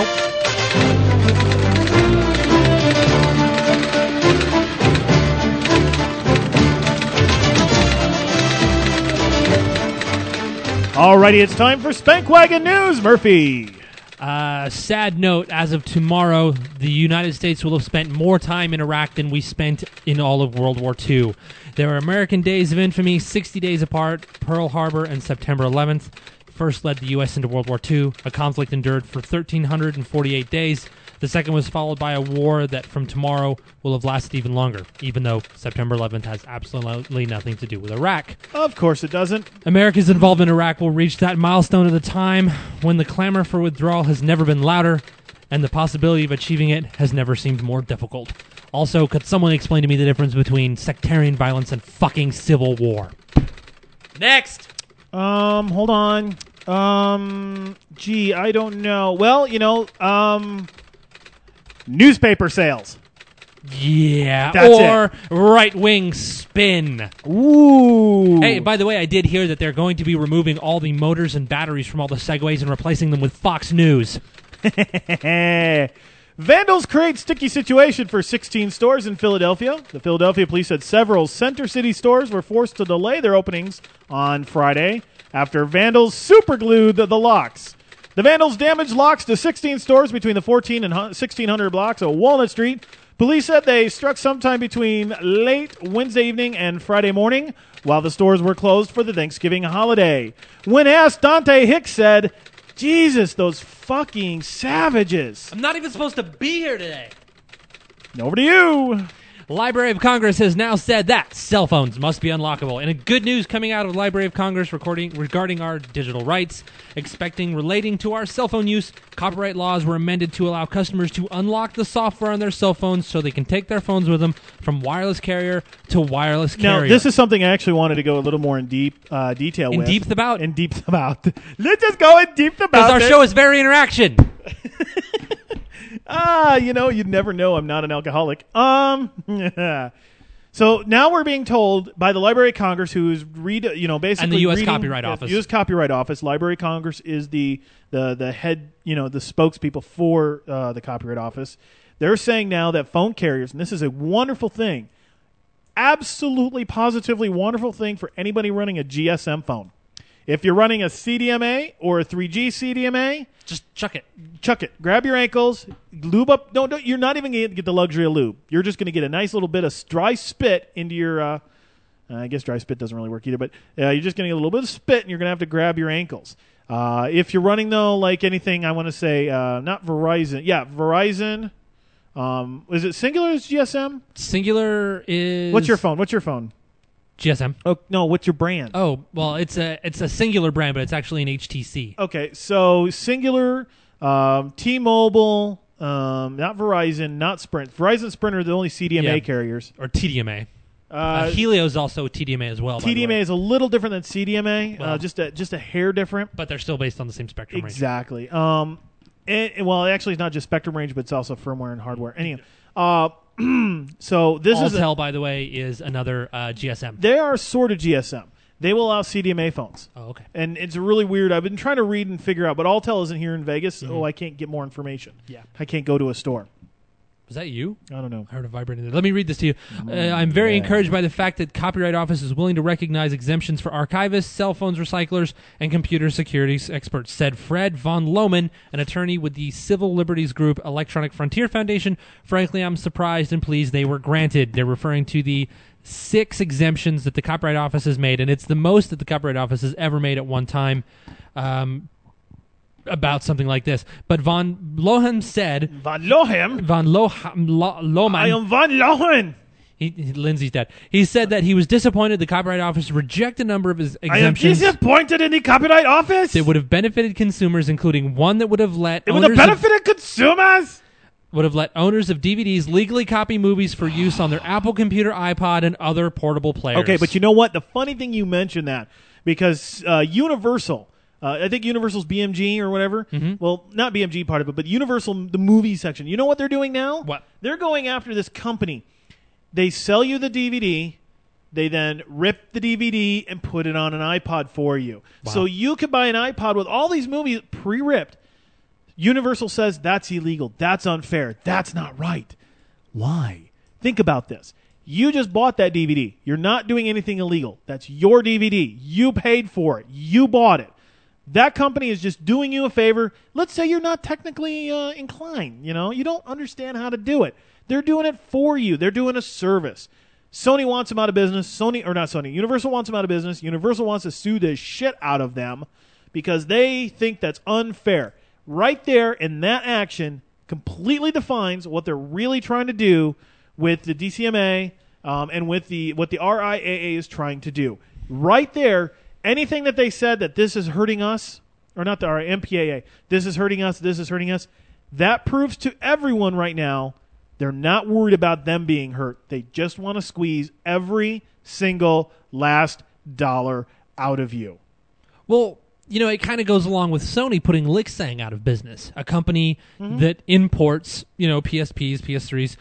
Alrighty, it's time for Spank Wagon News, Murphy.
Sad note, as of tomorrow, the United States will have spent more time in Iraq than we spent in all of World War II. There are American Days of Infamy, 60 days apart, Pearl Harbor and September 11th. First led the U.S. into World War II. A conflict endured for 1,348 days. The second was followed by a war that from tomorrow will have lasted even longer, even though September 11th has absolutely nothing to do with Iraq.
Of course it doesn't.
America's involvement in Iraq will reach that milestone at a time when the clamor for withdrawal has never been louder, and the possibility of achieving it has never seemed more difficult. Also, could someone explain to me the difference between sectarian violence and fucking civil war? Next!
Hold on. I don't know. Well, newspaper sales.
Yeah,
That's
or right-wing spin.
Ooh.
Hey, by the way, I did hear that they're going to be removing all the motors and batteries from all the Segways and replacing them with Fox News.
Vandals create sticky situation for 16 stores in Philadelphia. The Philadelphia police said several Center City stores were forced to delay their openings on Friday after vandals superglued the locks. The vandals damaged locks to 16 stores between the 14 and 1600 blocks of Walnut Street. Police said they struck sometime between late Wednesday evening and Friday morning while the stores were closed for the Thanksgiving holiday. When asked, Dante Hicks said, "Jesus, those fucking savages."
I'm not even supposed to be here today.
Over to you.
Library of Congress has now said that cell phones must be unlockable. And good news coming out of the Library of Congress regarding our digital rights, relating to our cell phone use, copyright laws were amended to allow customers to unlock the software on their cell phones so they can take their phones with them from wireless carrier to wireless carrier.
Now, this is something I actually wanted to go a little more in detail with.
In deep about?
Let's just go in deep about.
Because our show is very interaction.
You'd never know I'm not an alcoholic. So now we're being told by the Library of Congress, who's basically
and the U.S. Copyright Office.
U.S. Copyright Office. Library of Congress is the head, the spokespeople for the Copyright Office. They're saying now that phone carriers, and this is a wonderful thing, absolutely, positively wonderful thing for anybody running a GSM phone. If you're running a CDMA or a 3G CDMA,
just chuck it.
Chuck it. Grab your ankles. Lube up. No, you're not even going to get the luxury of lube. You're just going to get a nice little bit of dry spit into your... I guess dry spit doesn't really work either, but you're just going to get a little bit of spit, and you're going to have to grab your ankles. If you're running, though, like anything, I want to say, not Verizon. Yeah, Verizon. Is it Singular is GSM?
Singular is...
What's your phone?
GSM.
Oh no, what's your brand?
Oh, well, it's a Singular brand, but it's actually an HTC.
Okay, so Singular, T-Mobile, not Verizon, not Sprint. Verizon and Sprint are the only CDMA carriers.
Or TDMA. Helio is also TDMA as well.
TDMA is a little different than CDMA, well, just a hair different.
But they're still based on the same spectrum range.
Exactly. Actually, it's not just spectrum range, but it's also firmware and hardware. Anyway, so this
Alltel, by the way, is another GSM.
They are sort of GSM. They will allow CDMA phones.
Oh, okay.
And it's really weird. I've been trying to read and figure out, but Alltel isn't here in Vegas, so I can't get more information.
Yeah.
I can't go to a store.
Was that you?
I don't know.
I heard a vibrating there. Let me read this to you. I'm very encouraged by the fact that Copyright Office is willing to recognize exemptions for archivists, cell phones recyclers, and computer security experts, said Fred von Lohman, an attorney with the civil liberties group Electronic Frontier Foundation. Frankly, I'm surprised and pleased they were granted. They're referring to the 6 exemptions that the Copyright Office has made, and it's the most that the Copyright Office has ever made at one time. About something like this. But von Lohem said...
Von Lohem?
Lohman.
I am von Lohem.
Lindsay's dead. He said that he was disappointed the Copyright Office rejected a number of his exemptions.
I am disappointed in the Copyright Office?
That would have benefited consumers, including one that would have let...
It would have benefited consumers?
Would have let owners of DVDs legally copy movies for use on their Apple computer, iPod, and other portable players.
Okay, but you know what? The funny thing you mentioned that, because Universal... I think Universal's BMG or whatever.
Mm-hmm.
Well, not BMG part of it, but Universal, the movie section. You know what they're doing now?
What?
They're going after this company. They sell you the DVD. They then rip the DVD and put it on an iPod for you.
Wow.
So you could buy an iPod with all these movies pre-ripped. Universal says that's illegal. That's unfair. That's not right. Why? Think about this. You just bought that DVD. You're not doing anything illegal. That's your DVD. You paid for it. You bought it. That company is just doing you a favor. Let's say you're not technically inclined. You know, you don't understand how to do it. They're doing it for you. They're doing a service. Sony wants them out of business. Universal wants them out of business. Universal wants to sue the shit out of them because they think that's unfair. Right there in that action completely defines what they're really trying to do with the DCMA and with what the RIAA is trying to do. Right there, anything that they said that this is hurting us, or not the MPAA, this is hurting us, that proves to everyone right now they're not worried about them being hurt. They just want to squeeze every single last dollar out of you.
Well, you know, it kind of goes along with Sony putting Lixang out of business, a company that imports, you know, PSPs, PS3s.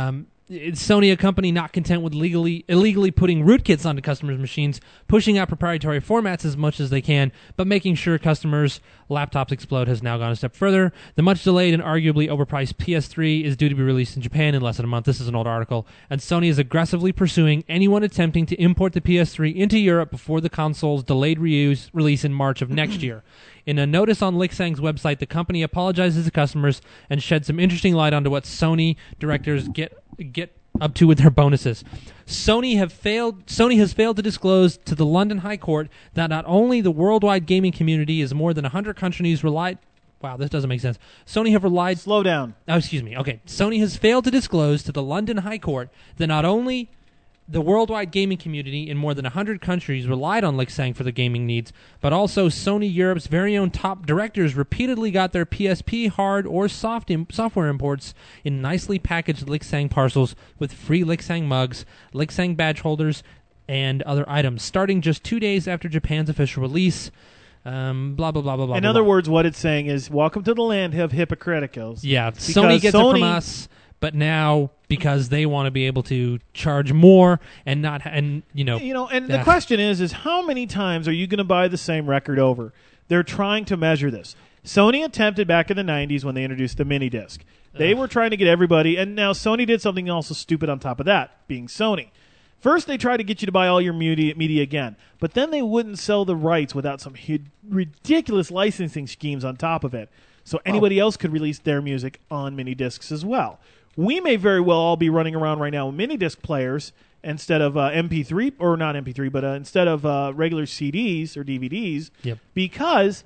Sony, a company not content with illegally putting rootkits onto customers' machines, pushing out proprietary formats as much as they can, but making sure customers' laptops explode, has now gone a step further. The much delayed and arguably overpriced PS3 is due to be released in Japan in less than a month. This is an old article. And Sony is aggressively pursuing anyone attempting to import the PS3 into Europe before the console's delayed release in March of next year. In a notice on Lixang's website, the company apologizes to customers and sheds some interesting light onto what Sony directors get up to with their bonuses. Sony has failed to disclose to the London High Court that not only the worldwide gaming community is more than 100 countries relied. Wow, this doesn't make sense. Sony have relied.
Slow down.
Oh, excuse me. Okay, Sony has failed to disclose to the London High Court that not only the worldwide gaming community in more than 100 countries relied on Lixang for their gaming needs, but also Sony Europe's very own top directors repeatedly got their PSP hard or software imports in nicely packaged Lixang parcels with free Lixang mugs, Lixang badge holders, and other items, starting just 2 days after Japan's official release. Blah, blah, blah, blah, blah.
In other words, what it's saying is, welcome to the land of hypocriticals.
Yeah, Sony gets it from us, but now because they want to be able to charge more and not, and
the question is how many times are you going to buy the same record over? They're trying to measure this. Sony attempted back in the 90s when they introduced the mini disc. They were trying to get everybody, and now Sony did something also stupid on top of that, being Sony. First, they tried to get you to buy all your media again, but then they wouldn't sell the rights without some ridiculous licensing schemes on top of it, so anybody else could release their music on mini discs as well. We may very well all be running around right now with mini disc players instead of MP3, or not MP3, but instead of regular CDs or DVDs, because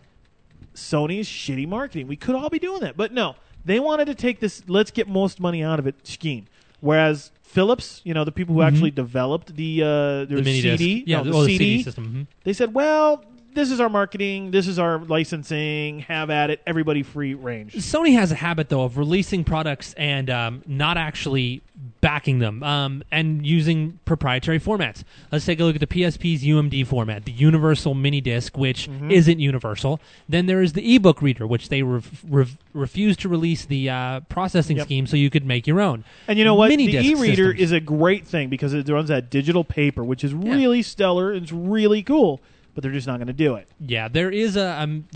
Sony's shitty marketing. We could all be doing that, but no. They wanted to take this let's get most money out of it scheme, whereas Philips, the people who actually developed their
mini
CD,
disc.
the
CD system.
They said, well, this is our marketing, this is our licensing, have at it, everybody free range.
Sony has a habit, though, of releasing products and not actually backing them and using proprietary formats. Let's take a look at the PSP's UMD format, the Universal Mini Disc, which isn't universal. Then there is the ebook reader, which they refused to release the processing scheme so you could make your own.
And you know what?
Mini
the
disc
e-reader
systems
is a great thing because it runs that digital paper, which is really stellar. It's really cool. But they're just not going to do it.
Yeah, there is a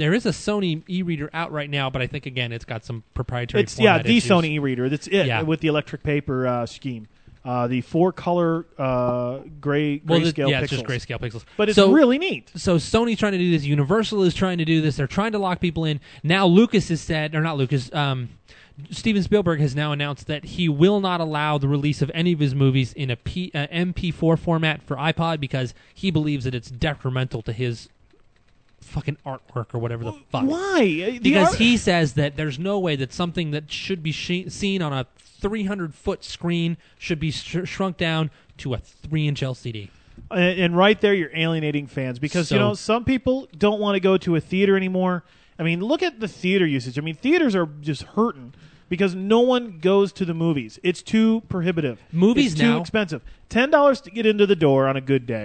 Sony e-reader out right now, but I think again it's got some proprietary.
It's
format
the
issues.
Sony e-reader. That's it with the electric paper scheme, the 4-color grayscale pixels.
It's just grayscale pixels.
But it's really neat.
So Sony's trying to do this. Universal is trying to do this. They're trying to lock people in. Now Lucas has said, or not Lucas. Steven Spielberg has now announced that he will not allow the release of any of his movies in a MP4 format for iPod because he believes that it's detrimental to his fucking artwork or whatever the fuck.
Why?
Because he says that there's no way that something that should be seen on a 300-foot screen should be shrunk down to a 3-inch LCD.
And right there, you're alienating fans because some people don't want to go to a theater anymore. I mean, look at the theater usage. I mean, theaters are just hurting because no one goes to the movies. It's too prohibitive.
Movies
it's
now
too expensive. $10 to get into the door on a good day.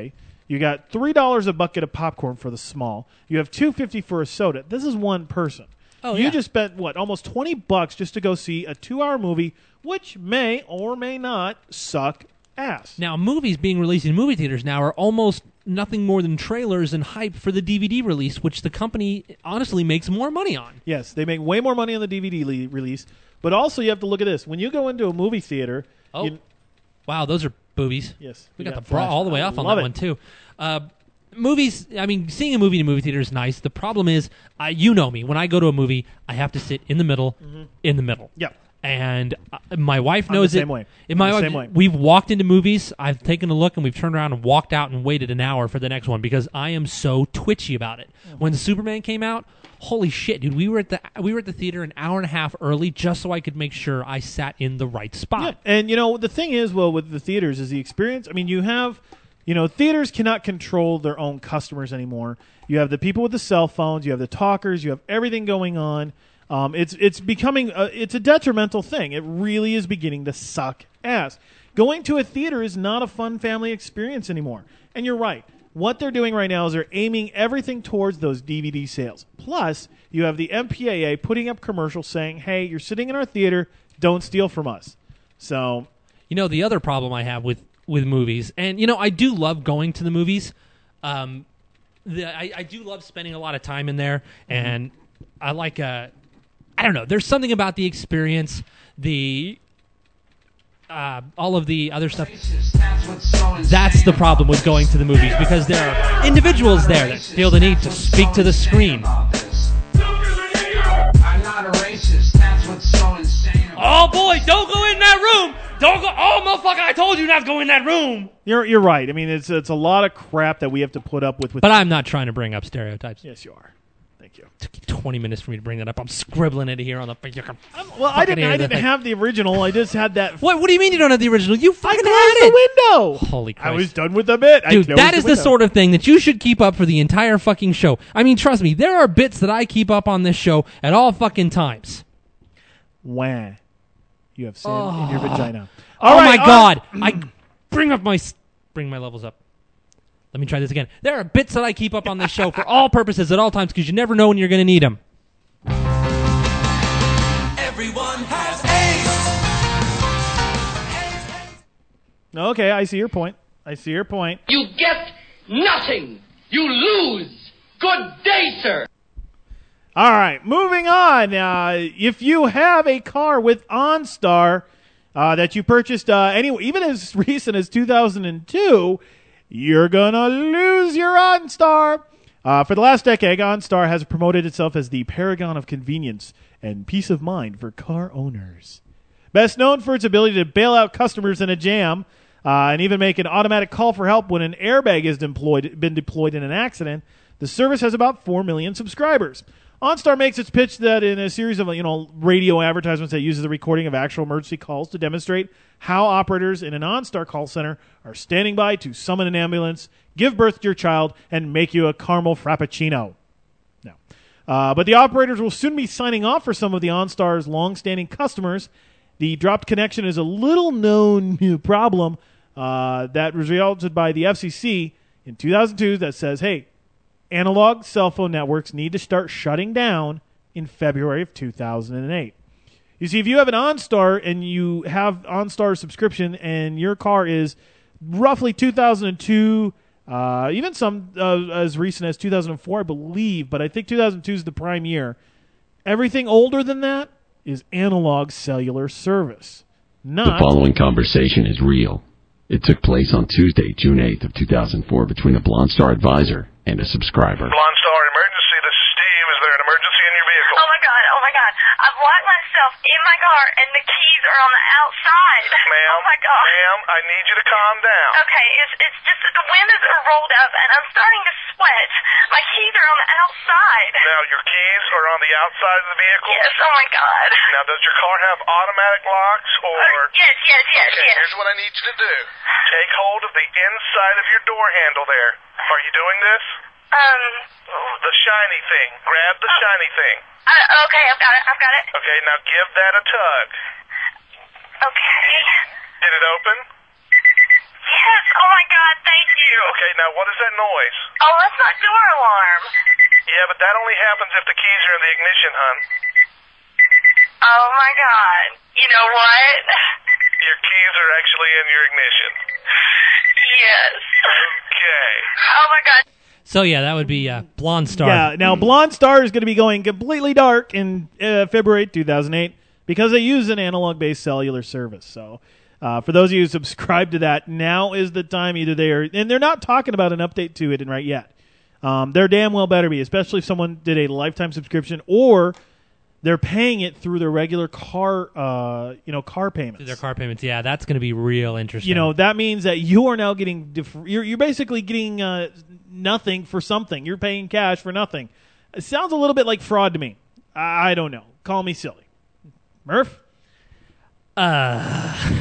You got $3 a bucket of popcorn for the small. You have $2.50 for a soda. This is one person.
Oh,
you
yeah.
just spent almost $20 just to go see a 2-hour movie, which may or may not suck ass.
Now, movies being released in movie theaters now are almost nothing more than trailers and hype for the DVD release, which the company honestly makes more money on.
Yes, they make way more money on the DVD release, but also you have to look at this. When you go into a movie theater...
Wow, those are boobies.
Yes.
We got the bra all the way off on
love
that
it.
one, too. Movies, I mean, seeing a movie in a movie theater is nice. The problem is, you know me, when I go to a movie, I have to sit in the middle,
Yep.
And my wife
I'm
knows
the
it.
same way.
My
I'm the
wife,
same way.
We've walked into movies, I've taken a look, and we've turned around and walked out and waited an hour for the next one because I am so twitchy about it. When the Superman came out, holy shit, dude, we were at the theater an hour and a half early just so I could make sure I sat in the right spot.
Yeah. And, the thing is, with the theaters is the experience. I mean, you have... theaters cannot control their own customers anymore. You have the people with the cell phones. You have the talkers. You have everything going on. It's becoming it's a detrimental thing. It really is beginning to suck ass. Going to a theater is not a fun family experience anymore. And you're right. What they're doing right now is they're aiming everything towards those DVD sales. Plus, you have the MPAA putting up commercials saying, hey, you're sitting in our theater, don't steal from us. So...
the other problem I have with movies, and I do love going to the movies. I do love spending a lot of time in there, and I like I don't know. There's something about the experience, all of the other stuff. That's the problem with going to the movies because there are individuals there that feel the need to speak to the screen.
I'm not a racist. That's what's so insane.
Oh boy, don't go in that room. Don't go. Oh motherfucker, I told you not to go in that room.
You're right. I mean, it's a lot of crap that we have to put up with.
But I'm not trying to bring up stereotypes.
Yes, you are. Thank you.
It took you 20 minutes for me to bring that up. I'm scribbling it here on the.
Well, I didn't have the original. I just had that.
What do you mean you don't have the original? You fucking
I
had
closed
it.
the window.
Holy Christ!
I was done with the bit.
Dude, that is the sort of thing that you should keep up for the entire fucking show. I mean, trust me, there are bits that I keep up on this show at all fucking times.
Wah. You have sand in your vagina.
My God! I bring my levels up. Let me try this again. There are bits that I keep up on this show for all purposes at all times because you never know when you're going to need them.
Everyone has AIDS.
Okay, I see your point.
You get nothing. You lose. Good day, sir.
All right, moving on. If you have a car with OnStar that you purchased even as recent as 2002, you're going to lose your OnStar. For the last decade, OnStar has promoted itself as the paragon of convenience and peace of mind for car owners. Best known for its ability to bail out customers in a jam and even make an automatic call for help when an airbag has been deployed in an accident, the service has about 4 million subscribers. OnStar makes its pitch that in a series of radio advertisements that uses the recording of actual emergency calls to demonstrate how operators in an OnStar call center are standing by to summon an ambulance, give birth to your child, and make you a caramel frappuccino. No. But the operators will soon be signing off for some of the OnStar's long-standing customers. The dropped connection is a little-known problem that was resulted by the FCC in 2002 that says, hey, analog cell phone networks need to start shutting down in February of 2008. You see, if you have an OnStar and you have OnStar subscription and your car is roughly 2002, even some as recent as 2004, I believe, but I think 2002 is the prime year. Everything older than that is analog cellular service.
The following conversation is real. It took place on Tuesday, June 8th of 2004 between a Blonde Star advisor and a subscriber.
Blonde Star emergency, this is Steve. Is there an emergency in your vehicle?
Oh my God. I've locked myself in my car and the keys are on the outside.
Ma'am,
oh my God.
Ma'am, I need you to calm down.
Okay, it's just that the windows are rolled up and I'm starting to sweat. My keys are on the outside.
Now, your keys are on the outside of the vehicle?
Yes, oh my God.
Now, does your car have automatic locks or...
Yes.
Okay, here's what I need you to do. Take hold of the inside of your door handle there. Are you doing this? The shiny thing. Grab the shiny thing.
Okay, I've got it.
Okay, now give that a tug.
Okay.
Did it open?
Yes, oh my God, thank you.
Okay, now what is that noise?
Oh, that's my door alarm.
Yeah, but that only happens if the keys are in the ignition, hon.
Oh my God. You know what?
Your keys are actually in your ignition.
Yes.
Okay.
Oh my God.
So yeah, that would be Blonde Star.
Yeah, now Blonde Star is going to be going completely dark in February 2008 because they use an analog-based cellular service. So for those of you who subscribe to that, now is the time. Either they are, and they're not talking about an update to it right yet. There damn well better be, especially if someone did a lifetime subscription or they're paying it through their regular car payments.
Their car payments, yeah, that's going to be real interesting.
That means that you are now getting you're basically getting nothing for something. You're paying cash for nothing. It sounds a little bit like fraud to me. I don't know. Call me silly. Murph?
Hang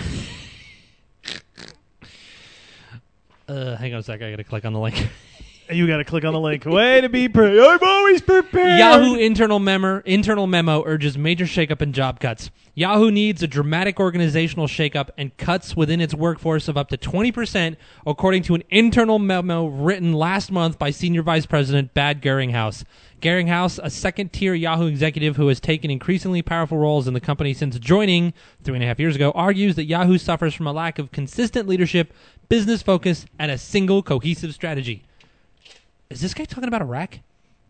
on a sec. I got to click on the link.
You got to click on the link. Way to be prepared. I'm always prepared.
Yahoo internal memo urges major shakeup and job cuts. Yahoo needs a dramatic organizational shakeup and cuts within its workforce of up to 20%, according to an internal memo written last month by Senior Vice President Bad Garringhouse. Garringhouse, a second-tier Yahoo executive who has taken increasingly powerful roles in the company since joining 3.5 years ago, argues that Yahoo suffers from a lack of consistent leadership, business focus, and a single cohesive strategy. Is this guy talking about Iraq?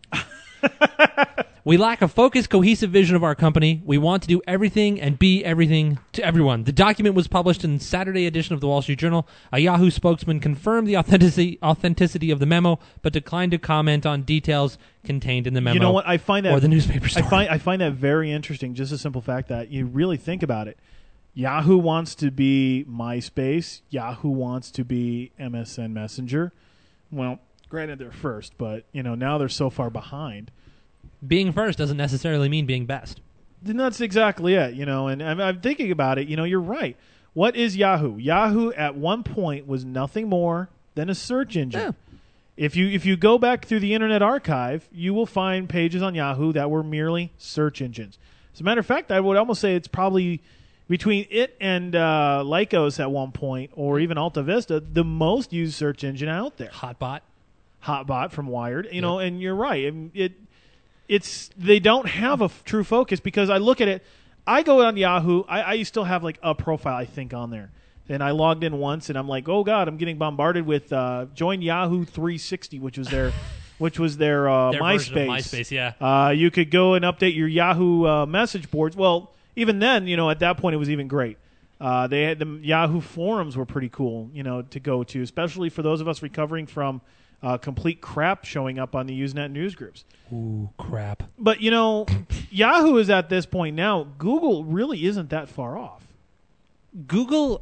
We lack a focused, cohesive vision of our company. We want to do everything and be everything to everyone. The document was published in Saturday edition of the Wall Street Journal. A Yahoo spokesman confirmed the authenticity of the memo, but declined to comment on details contained in the memo.
You know what? I find that
or the newspaper story.
I find that very interesting. Just the simple fact that you really think about it. Yahoo wants to be MySpace. Yahoo wants to be MSN Messenger. Well, granted, they're first, but now they're so far behind.
Being first doesn't necessarily mean being best.
And that's exactly it, and I'm thinking about it. You're right. What is Yahoo? Yahoo at one point was nothing more than a search engine.
Yeah.
If you go back through the Internet Archive, you will find pages on Yahoo that were merely search engines. As a matter of fact, I would almost say it's probably between it and Lycos at one point, or even Alta Vista, the most used search engine out there. Hotbot from Wired, and you're right. It's they don't have a true focus because I look at it. I go on Yahoo. I still have like a profile I think on there, and I logged in once, and I'm like, oh god, I'm getting bombarded with join Yahoo 360, which was their MySpace.
Version of MySpace, yeah.
You could go and update your Yahoo message boards. Well, even then, at that point, it was even great. They had the Yahoo forums were pretty cool, to go to, especially for those of us recovering from complete crap showing up on the Usenet news groups.
Ooh, crap.
But, Yahoo is at this point now. Google really isn't that far off.
Google,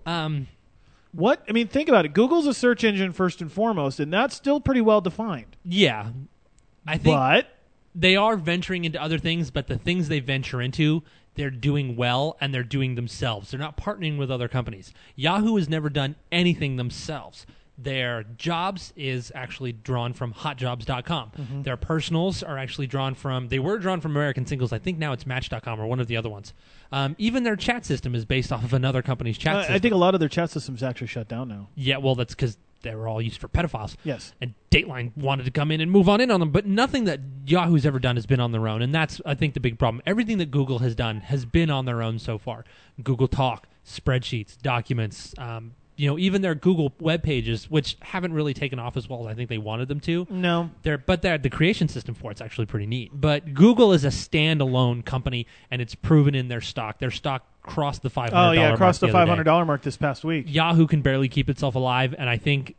think about it. Google's a search engine first and foremost, and that's still pretty well defined.
Yeah. I think they are venturing into other things, but the things they venture into, they're doing well, and they're doing themselves. They're not partnering with other companies. Yahoo has never done anything themselves. Their jobs is actually drawn from hotjobs.com. Mm-hmm. Their personals are actually they were drawn from American Singles. I think now it's Match.com or one of the other ones. Even their chat system is based off of another company's chat system.
I think a lot of their chat systems actually shut down now.
Yeah, well, that's because they were all used for pedophiles.
Yes.
And Dateline wanted to come in and move on them, but nothing that Yahoo's ever done has been on their own, and that's, I think, the big problem. Everything that Google has done has been on their own so far. Google Talk, spreadsheets, documents, even their Google web pages, which haven't really taken off as well as I think they wanted them to.
No.
The creation system for it's actually pretty neat. But Google is a standalone company, and it's proven in their stock. Their stock crossed the $500 mark.
Oh, yeah, crossed the $500 mark this past week.
Yahoo can barely keep itself alive, and I think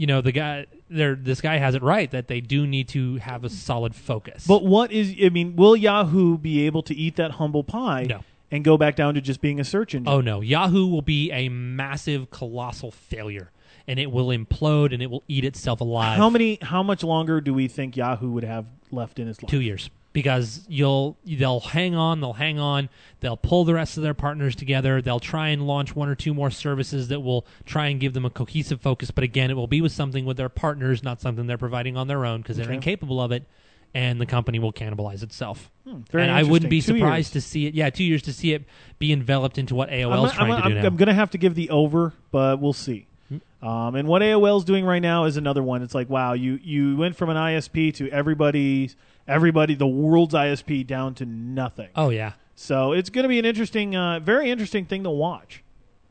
this guy has it right that they do need to have a solid focus.
But will Yahoo be able to eat that humble pie?
No.
And go back down to just being a search engine?
Oh, no. Yahoo will be a massive, colossal failure, and it will implode, and it will eat itself alive.
How much longer do we think Yahoo would have left in its life?
2 years. Because they'll hang on, they'll pull the rest of their partners together, they'll try and launch one or two more services that will try and give them a cohesive focus, but again, it will be with something with their partners, not something they're providing on their own, because they're incapable of it. And the company will cannibalize itself.
Very
and I wouldn't be
2
surprised
years.
to see it. Yeah, 2 years to see it be enveloped into what AOL's trying to do now.
I'm going to have to give the over, but we'll see. And what AOL's doing right now is another one. It's like, wow, you went from an ISP to everybody, the world's ISP, down to nothing.
Oh, yeah.
So it's going to be an interesting, very interesting thing to watch.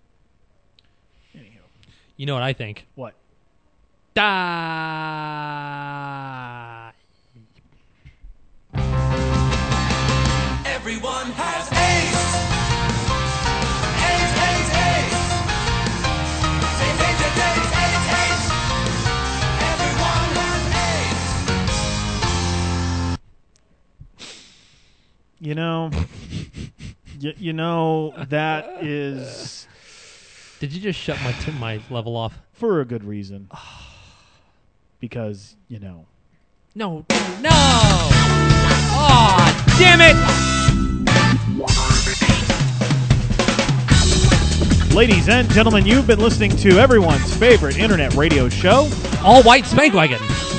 You know what I think?
What?
Everyone has AIDS. AIDS, AIDS, AIDS. AIDS, AIDS, AIDS, AIDS, AIDS. Everyone has AIDS.
You know, that is...
Did you just shut my level off?
For a good reason. Because,
No. Oh, damn it!
Ladies and gentlemen, you've been listening to everyone's favorite internet radio show,
All White Spank Wagon.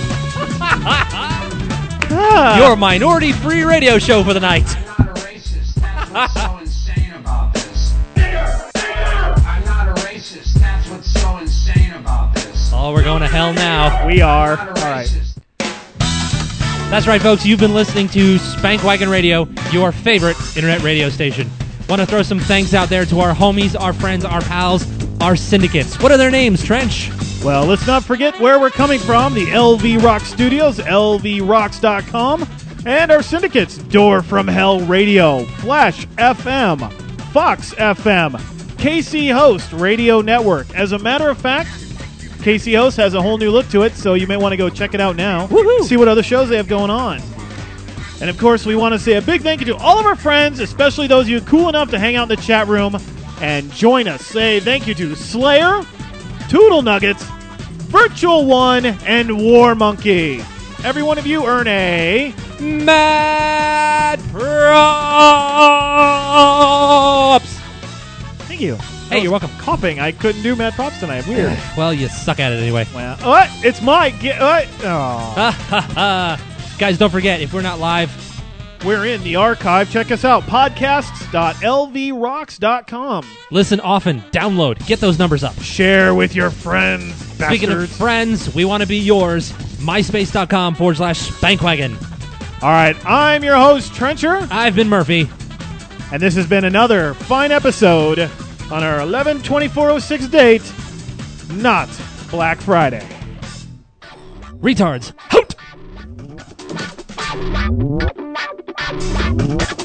Your minority-free radio show for the night.
I'm not a racist. That's what's so insane about this. I'm not a racist. That's what's so insane about this.
Oh, we're going to hell now.
We are. All right.
That's right, folks. You've been listening to Spank Wagon Radio, your favorite internet radio station. Want to throw some thanks out there to our homies, our friends, our pals, our syndicates. What are their names, Trench?
Well, let's not forget where we're coming from. The LV Rock Studios, lvrocks.com, and our syndicates, Door from Hell Radio, Flash FM, Fox FM, KC Host Radio Network. As a matter of fact, KC Host has a whole new look to it, so you may want to go check it out now.
Woohoo!
See what other shows they have going on. And, of course, we want to say a big thank you to all of our friends, especially those of you cool enough to hang out in the chat room and join us. Say thank you to Slayer, Toodle Nuggets, Virtual One, and War Monkey. Every one of you earn a
Mad Props.
Thank you.
Hey, you're welcome.
Coughing. I couldn't do Mad Props tonight. Weird.
Well, you suck at it anyway.
Well, what? It's Mike. What? Oh.
Guys, don't forget, if we're not live,
we're in the archive. Check us out. Podcasts.lvrocks.com.
Listen often. Download. Get those numbers up.
Share with your friends,
Speaking of friends, we want to be yours. MySpace.com/Spankwagon.
All right. I'm your host, Trencher.
I've been Murphy.
And this has been another fine episode on our 11/24/06 date, not Black Friday.
Retards. Hoot!